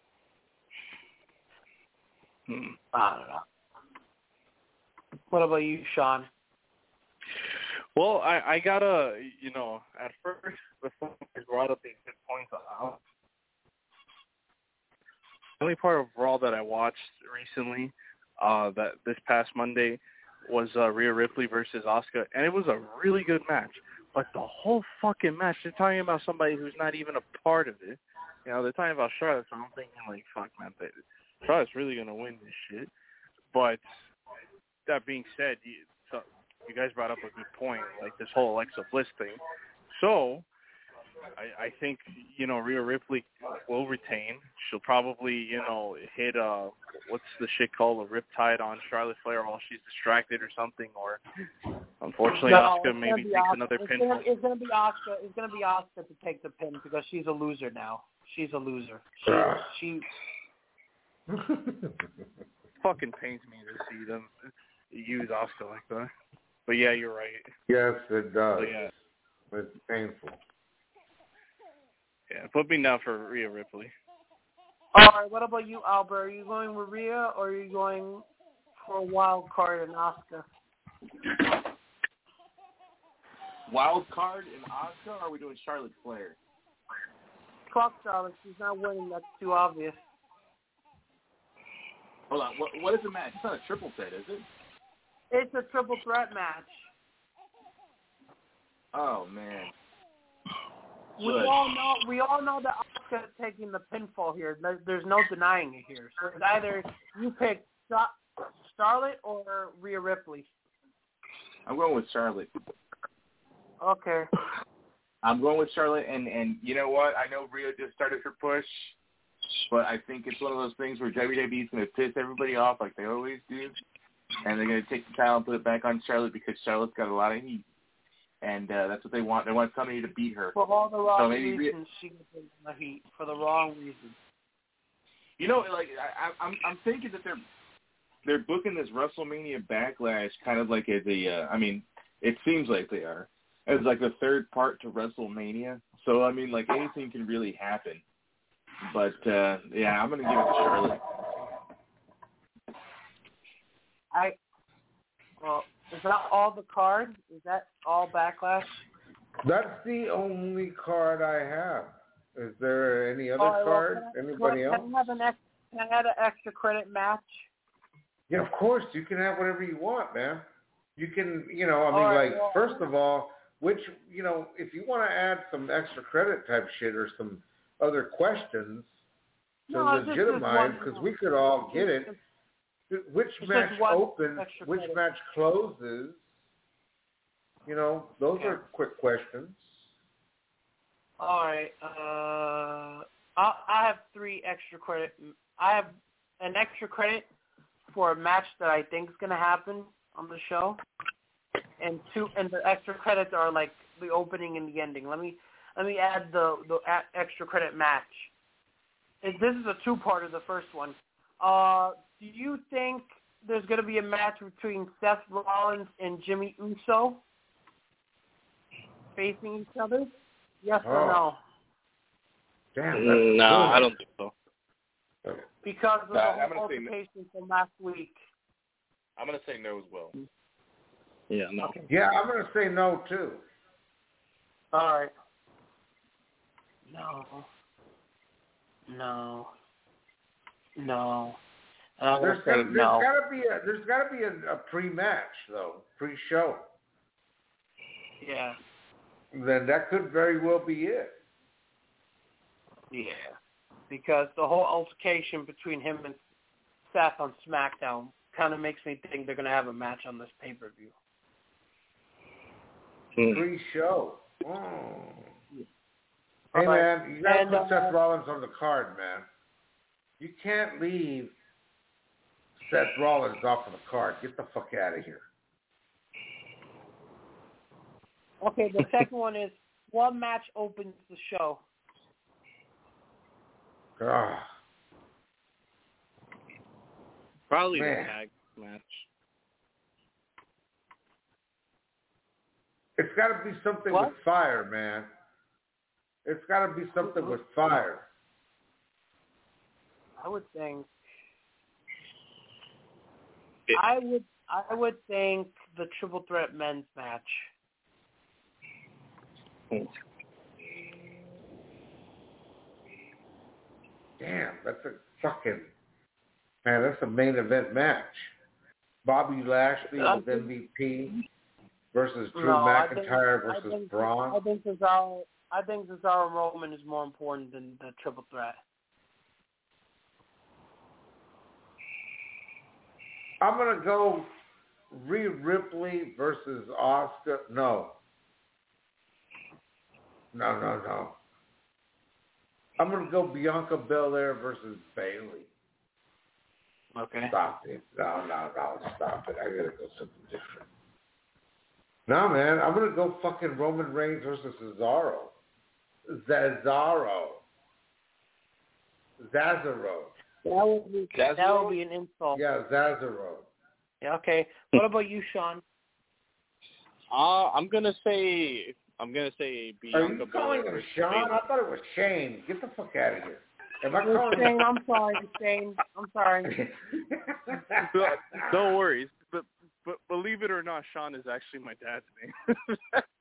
I don't know. What about you, Sean? Well, I gotta, at first, before I brought up these good points, the only part of Raw that I watched recently, that this past Monday, was Rhea Ripley versus Asuka, and it was a really good match. But the whole fucking match, they're talking about somebody who's not even a part of it. They're talking about Charlotte, so I'm thinking, like, fuck, man, Charlotte's really gonna win this shit. But that being said, you guys brought up a good point, like this whole Alexa Bliss thing. So I think, Rhea Ripley will retain. She'll probably, hit what's the shit called, a riptide on Charlotte Flair while she's distracted or something, or unfortunately Asuka maybe takes another pin. It's gonna be Asuka. It's gonna be Asuka to take the pin because she's a loser now. She's a loser. She fucking pains me to see them use Asuka like that. But yeah, you're right. Yes, it does. Yeah. It's painful. Yeah, put me down for Rhea Ripley. All right, what about you, Albert? Are you going with Rhea or are you going for a wild card in Asuka? Wild card in Asuka, or are we doing Charlotte Flair? Fuck Charlotte. She's not winning. That's too obvious. Hold on. What is the match? It's not a triple threat, is it? It's a triple threat match. Oh, man. We all know that Asuka is taking the pinfall here. There's no denying it here. So it's either you pick Charlotte or Rhea Ripley. I'm going with Charlotte. Okay. I'm going with Charlotte, and you know what? I know Rhea just started her push, but I think it's one of those things where WWE's going to piss everybody off like they always do, and they're going to take the title and put it back on Charlotte because Charlotte's got a lot of heat, and that's what they want. They want somebody to beat her. For all the wrong reasons, she gets the heat. For the wrong reasons. I'm thinking that they're booking this WrestleMania Backlash kind of like as a, it seems like they are, as like the third part to WrestleMania. So, anything can really happen. But, I'm going to give it to Charlotte. Is that all the card? Is that all Backlash? That's the only card I have. Is there any other card? Anybody else? Can I add an extra credit match? Yeah, of course. You can have whatever you want, man. You can, first of all, if you want to add some extra credit type shit or some other questions to legitimize, because we could all get it. Which match opens, which match closes, those are quick questions. All right. I have 3 extra credit. I have an extra credit for a match that I think is going to happen on the show. And the extra credits are like the opening and the ending. Let me add the extra credit match. This is a 2-parter, the first one. Do you think there's going to be a match between Seth Rollins and Jimmy Uso facing each other? Yes or no? Damn. No, I don't think so. Because of the altercation from last week. I'm going to say no as well. Yeah, no. Okay. Yeah, I'm going to say no, too. All right. No. There's got to be a pre-match though, pre-show. Yeah. Then that could very well be it. Yeah, because the whole altercation between him and Seth on SmackDown kind of makes me think they're going to have a match on this pay-per-view. Pre-show. Oh. Hey, man, you got to put Seth Rollins on the card, man. You can't leave Seth Rollins off of the card. Get the fuck out of here. Okay, the second one is, what match opens the show? Probably Man. the tag match. It's got to be something What? with fire, man. It's got to be something with fire. I would think. I would think the Triple Threat men's match. Damn, that's a fucking man. That's a main event match. Bobby Lashley with MVP versus Drew McIntyre versus Braun. I think Cesaro and Roman is more important than the Triple Threat. I'm gonna go Rhea Ripley versus Asuka. No. I'm gonna go Bianca Belair versus Bayley. Okay. Stop it. No, stop it. I gotta go something different. No, man, I'm gonna go fucking Roman Reigns versus Cesaro. Zazzaro. That would be an insult. Yeah, Zazzaro. Yeah, okay. What about you, Sean? I'm gonna say Bianca. Are you calling him Sean? I thought it was Shane. Get the fuck out of here. Am I calling Shane? I'm sorry, Shane. I'm sorry. Don't worry. But believe it or not, Sean is actually my dad's name.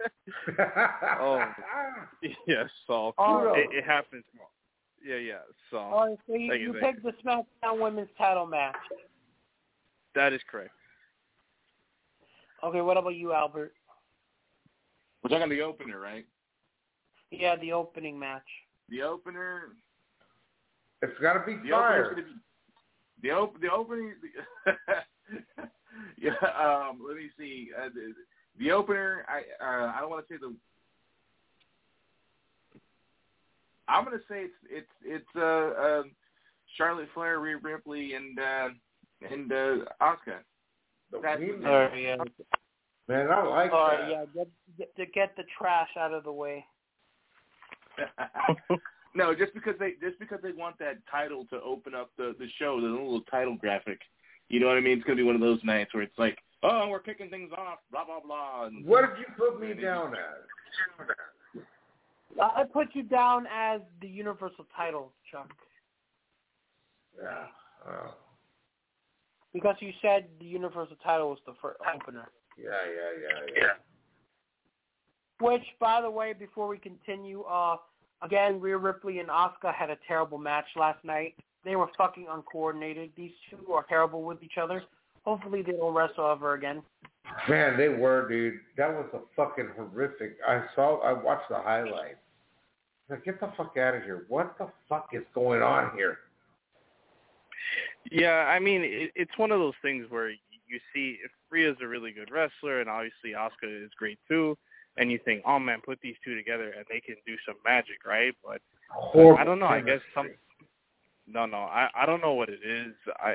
Yes. So it happens. Yeah. So. So you picked the SmackDown Women's Title match. That is correct. Okay. What about you, Albert? We're talking the opener, right? Yeah, the opening match. The opener. It's got to be fire. The opening. Yeah. Let me see. The opener. I don't want to say the. I'm going to say it's Charlotte Flair, Rhea Ripley, and Asuka. Yeah. Man, I like that. Yeah, get the trash out of the way. No, just because they want that title to open up the show, the little title graphic. You know what I mean? It's gonna be one of those nights where it's like, oh, we're kicking things off, blah blah blah. And what did you put me down as? I put you down as the Universal title, Chuck. Yeah. Because you said the Universal title was the first opener. Yeah. Which, by the way, before we continue, again, Rhea Ripley and Asuka had a terrible match last night. They were fucking uncoordinated. These two are terrible with each other. Hopefully they don't wrestle ever again. Man, they were, dude. That was a fucking horrific. I watched the highlights. Like, get the fuck out of here. What the fuck is going on here? Yeah, I mean, it's one of those things where you see if Rhea's a really good wrestler and obviously Asuka is great too, and you think, oh man, put these two together and they can do some magic, right? But I don't know. I guess I don't know what it is.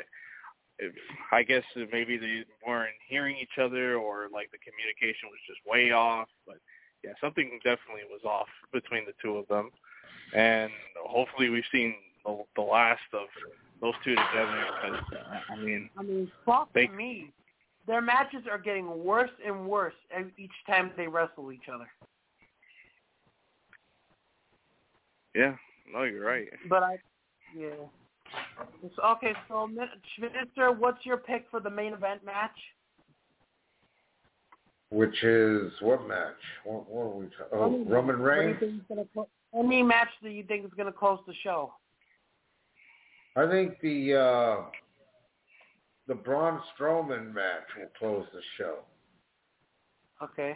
I guess maybe they weren't hearing each other, or like the communication was just way off. But yeah, something definitely was off between the two of them, and hopefully we've seen the last of those two together. Because I mean, fuck me. Their matches are getting worse and worse each time they wrestle each other. Yeah, no, you're right. But okay, so Minister, what's your pick for the main event match? Which is what match? What are we talking? Oh, Roman Reigns? Any match that you think is going to close the show? I think the Braun Strowman match will close the show. Okay.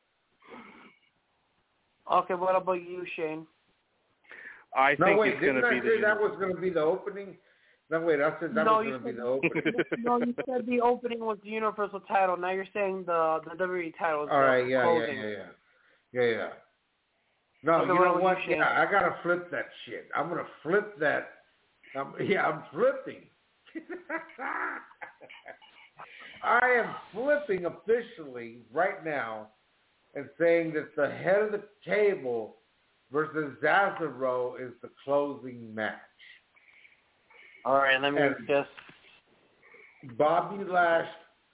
Okay, what about you, Shane? I think it's going to be that was going to be the opening? No, wait, I said that was going to be the opening. No, you said the opening was the Universal title. Now you're saying the WWE title is closing. Yeah. No, okay, you know what? Yeah, I got to flip that shit. I'm going to flip that. I'm flipping. I am flipping officially right now and saying that the head of the table versus Cesaro is the closing match. All right, let me just... Bobby Lashley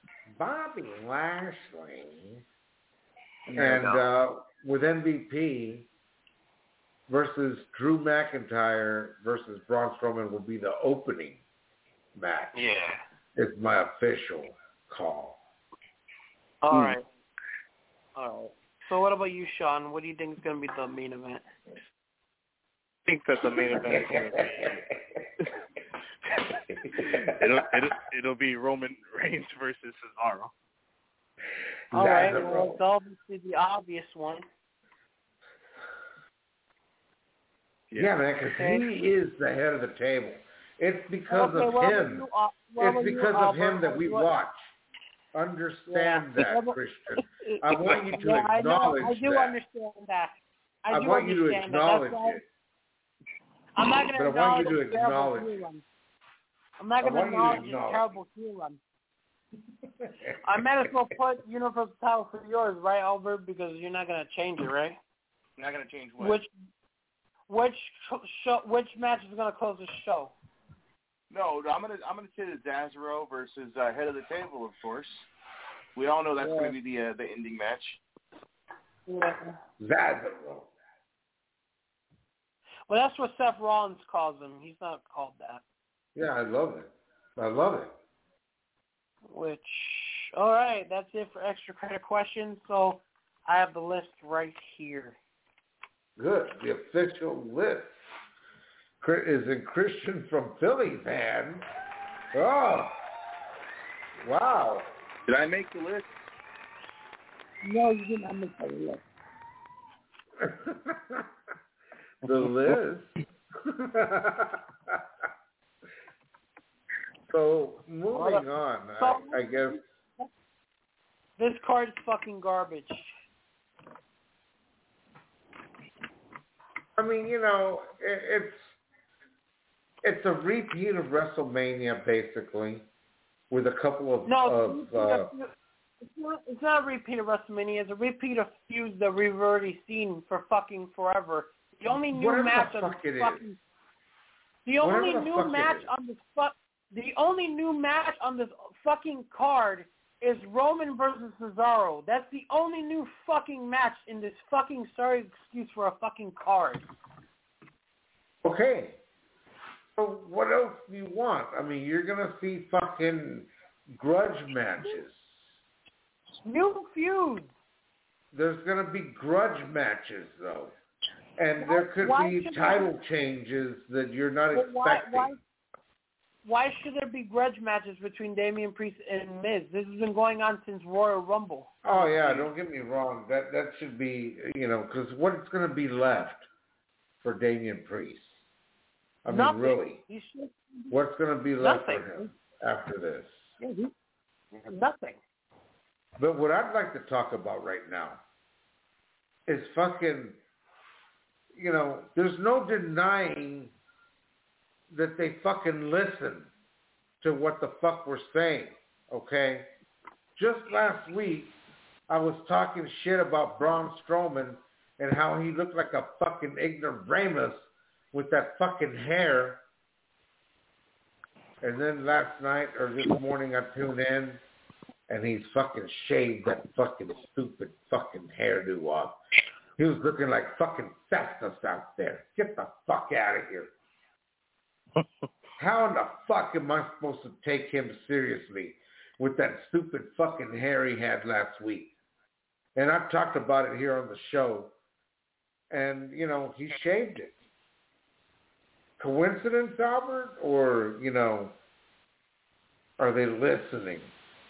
and with MVP versus Drew McIntyre versus Braun Strowman will be the opening match. Yeah. It's my official call. All right. So what about you, Sean? What do you think is going to be the main event? I think that the main event is going to be it'll be Roman Reigns versus Cesaro. All right, well, it's obviously the obvious one. Yeah, man, because he is the head of the table. It's because of him. It's because of him that we watch. Understand that, Christian. I want you to acknowledge that. I do understand that. I want you to acknowledge it. I'm not going to acknowledge I want you to acknowledge it. I'm not going to acknowledge a terrible heel run. I might as well put Universal title for yours, right, Albert? Because you're not going to change it, right? You're not going to change what? Which match is going to close the show? No, I'm gonna say the Cesaro versus head of the table, of course. We all know that's going to be the ending match. Yeah. Cesaro. Well, that's what Seth Rollins calls him. He's not called that. Yeah, I love it. Which, all right, that's it for extra credit questions. So I have the list right here. Good. The official list is in Christian from Philly's hand. Oh, wow. Did I make the list? No, you did not make the list. The list? So, moving on, I guess. This card is fucking garbage. I mean, it's a repeat of WrestleMania, basically, with a couple of... It's not a repeat of WrestleMania. It's a repeat of feuds that we've already seen for fucking forever. The only new match on this fucking... The only new match on this fucking card is Roman versus Cesaro. That's the only new fucking match in this fucking, sorry excuse for a fucking card. Okay. So what else do you want? I mean, you're going to see fucking grudge matches. New feuds. There's going to be grudge matches, though. And there could be title changes that you're not expecting. Why should there be grudge matches between Damian Priest and Miz? This has been going on since Royal Rumble. Oh, yeah, don't get me wrong. That should be, because what's going to be left for Damian Priest? I mean, Nothing. Really. What's going to be left for him after this? Nothing. But what I'd like to talk about right now is fucking, there's no denying that they fucking listen to what the fuck we're saying, okay? Just last week, I was talking shit about Braun Strowman and how he looked like a fucking ignoramus with that fucking hair. And then last night or this morning I tuned in and he's fucking shaved that fucking stupid fucking hairdo off. He was looking like fucking Festus out there. Get the fuck out of here. How in the fuck am I supposed to take him seriously with that stupid fucking hair he had last week? And I've talked about it here on the show. And, he shaved it. Coincidence, Albert? Or, are they listening?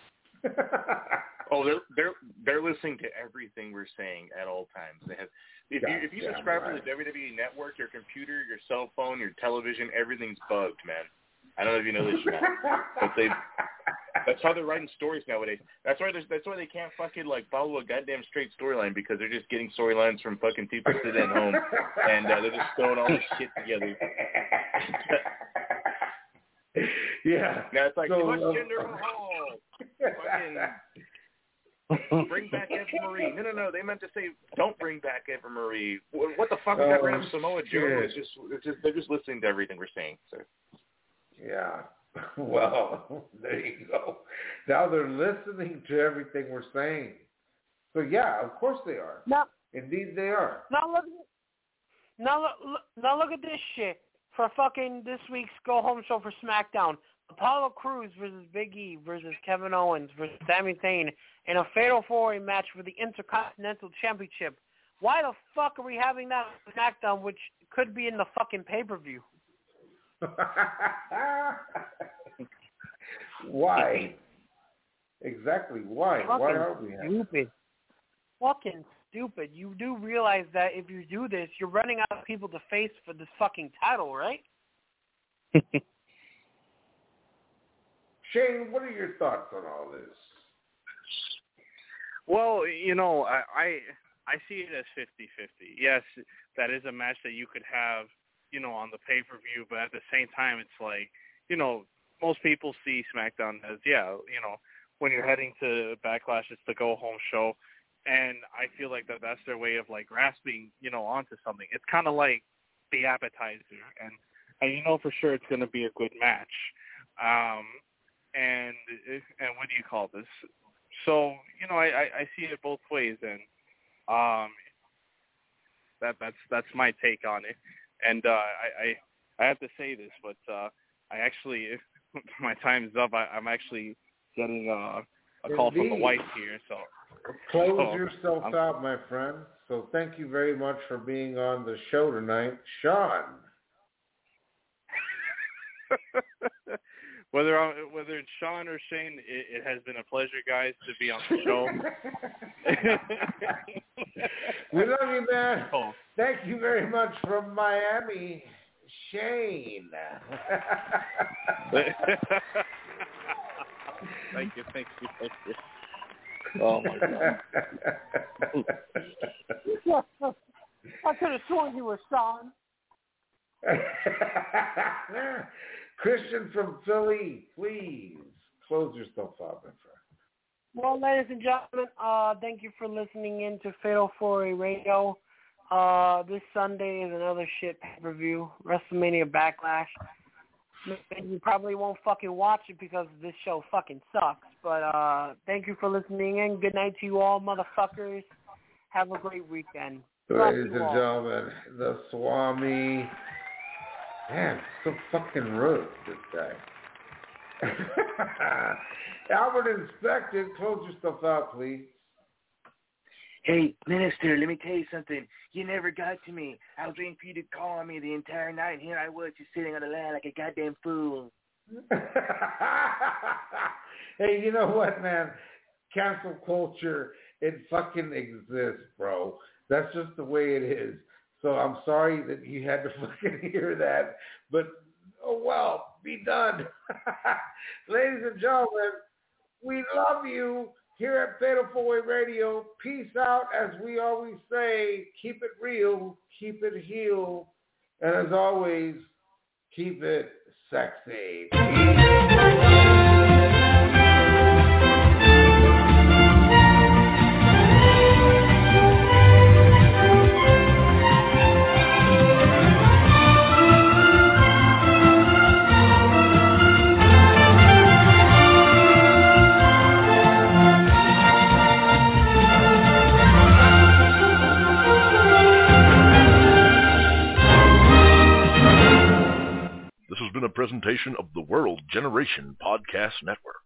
Oh, they're listening to everything we're saying at all times. They have, if you subscribe to the WWE Network, your computer, your cell phone, your television, everything's bugged, man. I don't know if you know this or not, but that's how they're writing stories nowadays. That's why they can't fucking follow a goddamn straight storyline, because they're just getting storylines from fucking people sitting at home and they're just throwing all this shit together. Yeah. Now it's like, so, push Jinder Mahal. Fucking bring back Eva Marie. No. They meant to say, don't bring back Eva Marie. What the fuck? We got rid of Samoa Joe. It's just they're just listening to everything we're saying. So. Yeah. Well, there you go. Now they're listening to everything we're saying. So yeah, of course they are. No. Indeed, they are. Now look at this shit for fucking this week's Go Home show for SmackDown. Apollo Crews versus Big E versus Kevin Owens versus Sami Zayn in a fatal four-way match for the Intercontinental Championship. Why the fuck are we having that on SmackDown, which could be in the fucking pay-per-view? Why? Exactly. Why? Fucking Why are we having stupid? Fucking stupid. You do realize that if you do this, you're running out of people to face for this fucking title, right? Shane, what are your thoughts on all this? Well, I see it as 50-50. Yes, that is a match that you could have, on the pay-per-view, but at the same time, it's like, most people see SmackDown as, when you're heading to Backlash, it's the go-home show, and I feel like that's their way of, like, grasping, onto something. It's kind of like the appetizer, and you know for sure it's going to be a good match. And what do you call this? So, I see it both ways, and that's my take on it. And I have to say this, but I actually, if my time's up, I'm actually getting a call from the wife here. So close yourself out, my friend. So thank you very much for being on the show tonight, Sean. Whether it's Sean or Shane, it has been a pleasure, guys, to be on the show. We love you, man. Thank you very much from Miami, Shane. Thank you. Oh, my God. I could have sworn you were Sean. Christian from Philly, please close yourself out, my friend. Well, ladies and gentlemen, thank you for listening in to Fatal 4A Radio. This Sunday is another shit pay-per-view, WrestleMania Backlash. You probably won't fucking watch it because this show fucking sucks. But thank you for listening in. Good night to you all, motherfuckers. Have a great weekend. Ladies and gentlemen, the Swami. Man, so fucking rude, this guy. Albert Inspector, close yourself out, please. Hey, Minister, let me tell you something. You never got to me. I was waiting for you to call me the entire night, and here I was just sitting on the line like a goddamn fool. Hey, you know what, man? Cancel culture, it fucking exists, bro. That's just the way it is. So I'm sorry that you had to fucking hear that, but oh well, be done. Ladies and gentlemen, we love you here at Fatal 4-Way Radio. Peace out, as we always say. Keep it real, keep it heel, and as always, keep it sexy. This has been a presentation of the World Generation Podcast Network.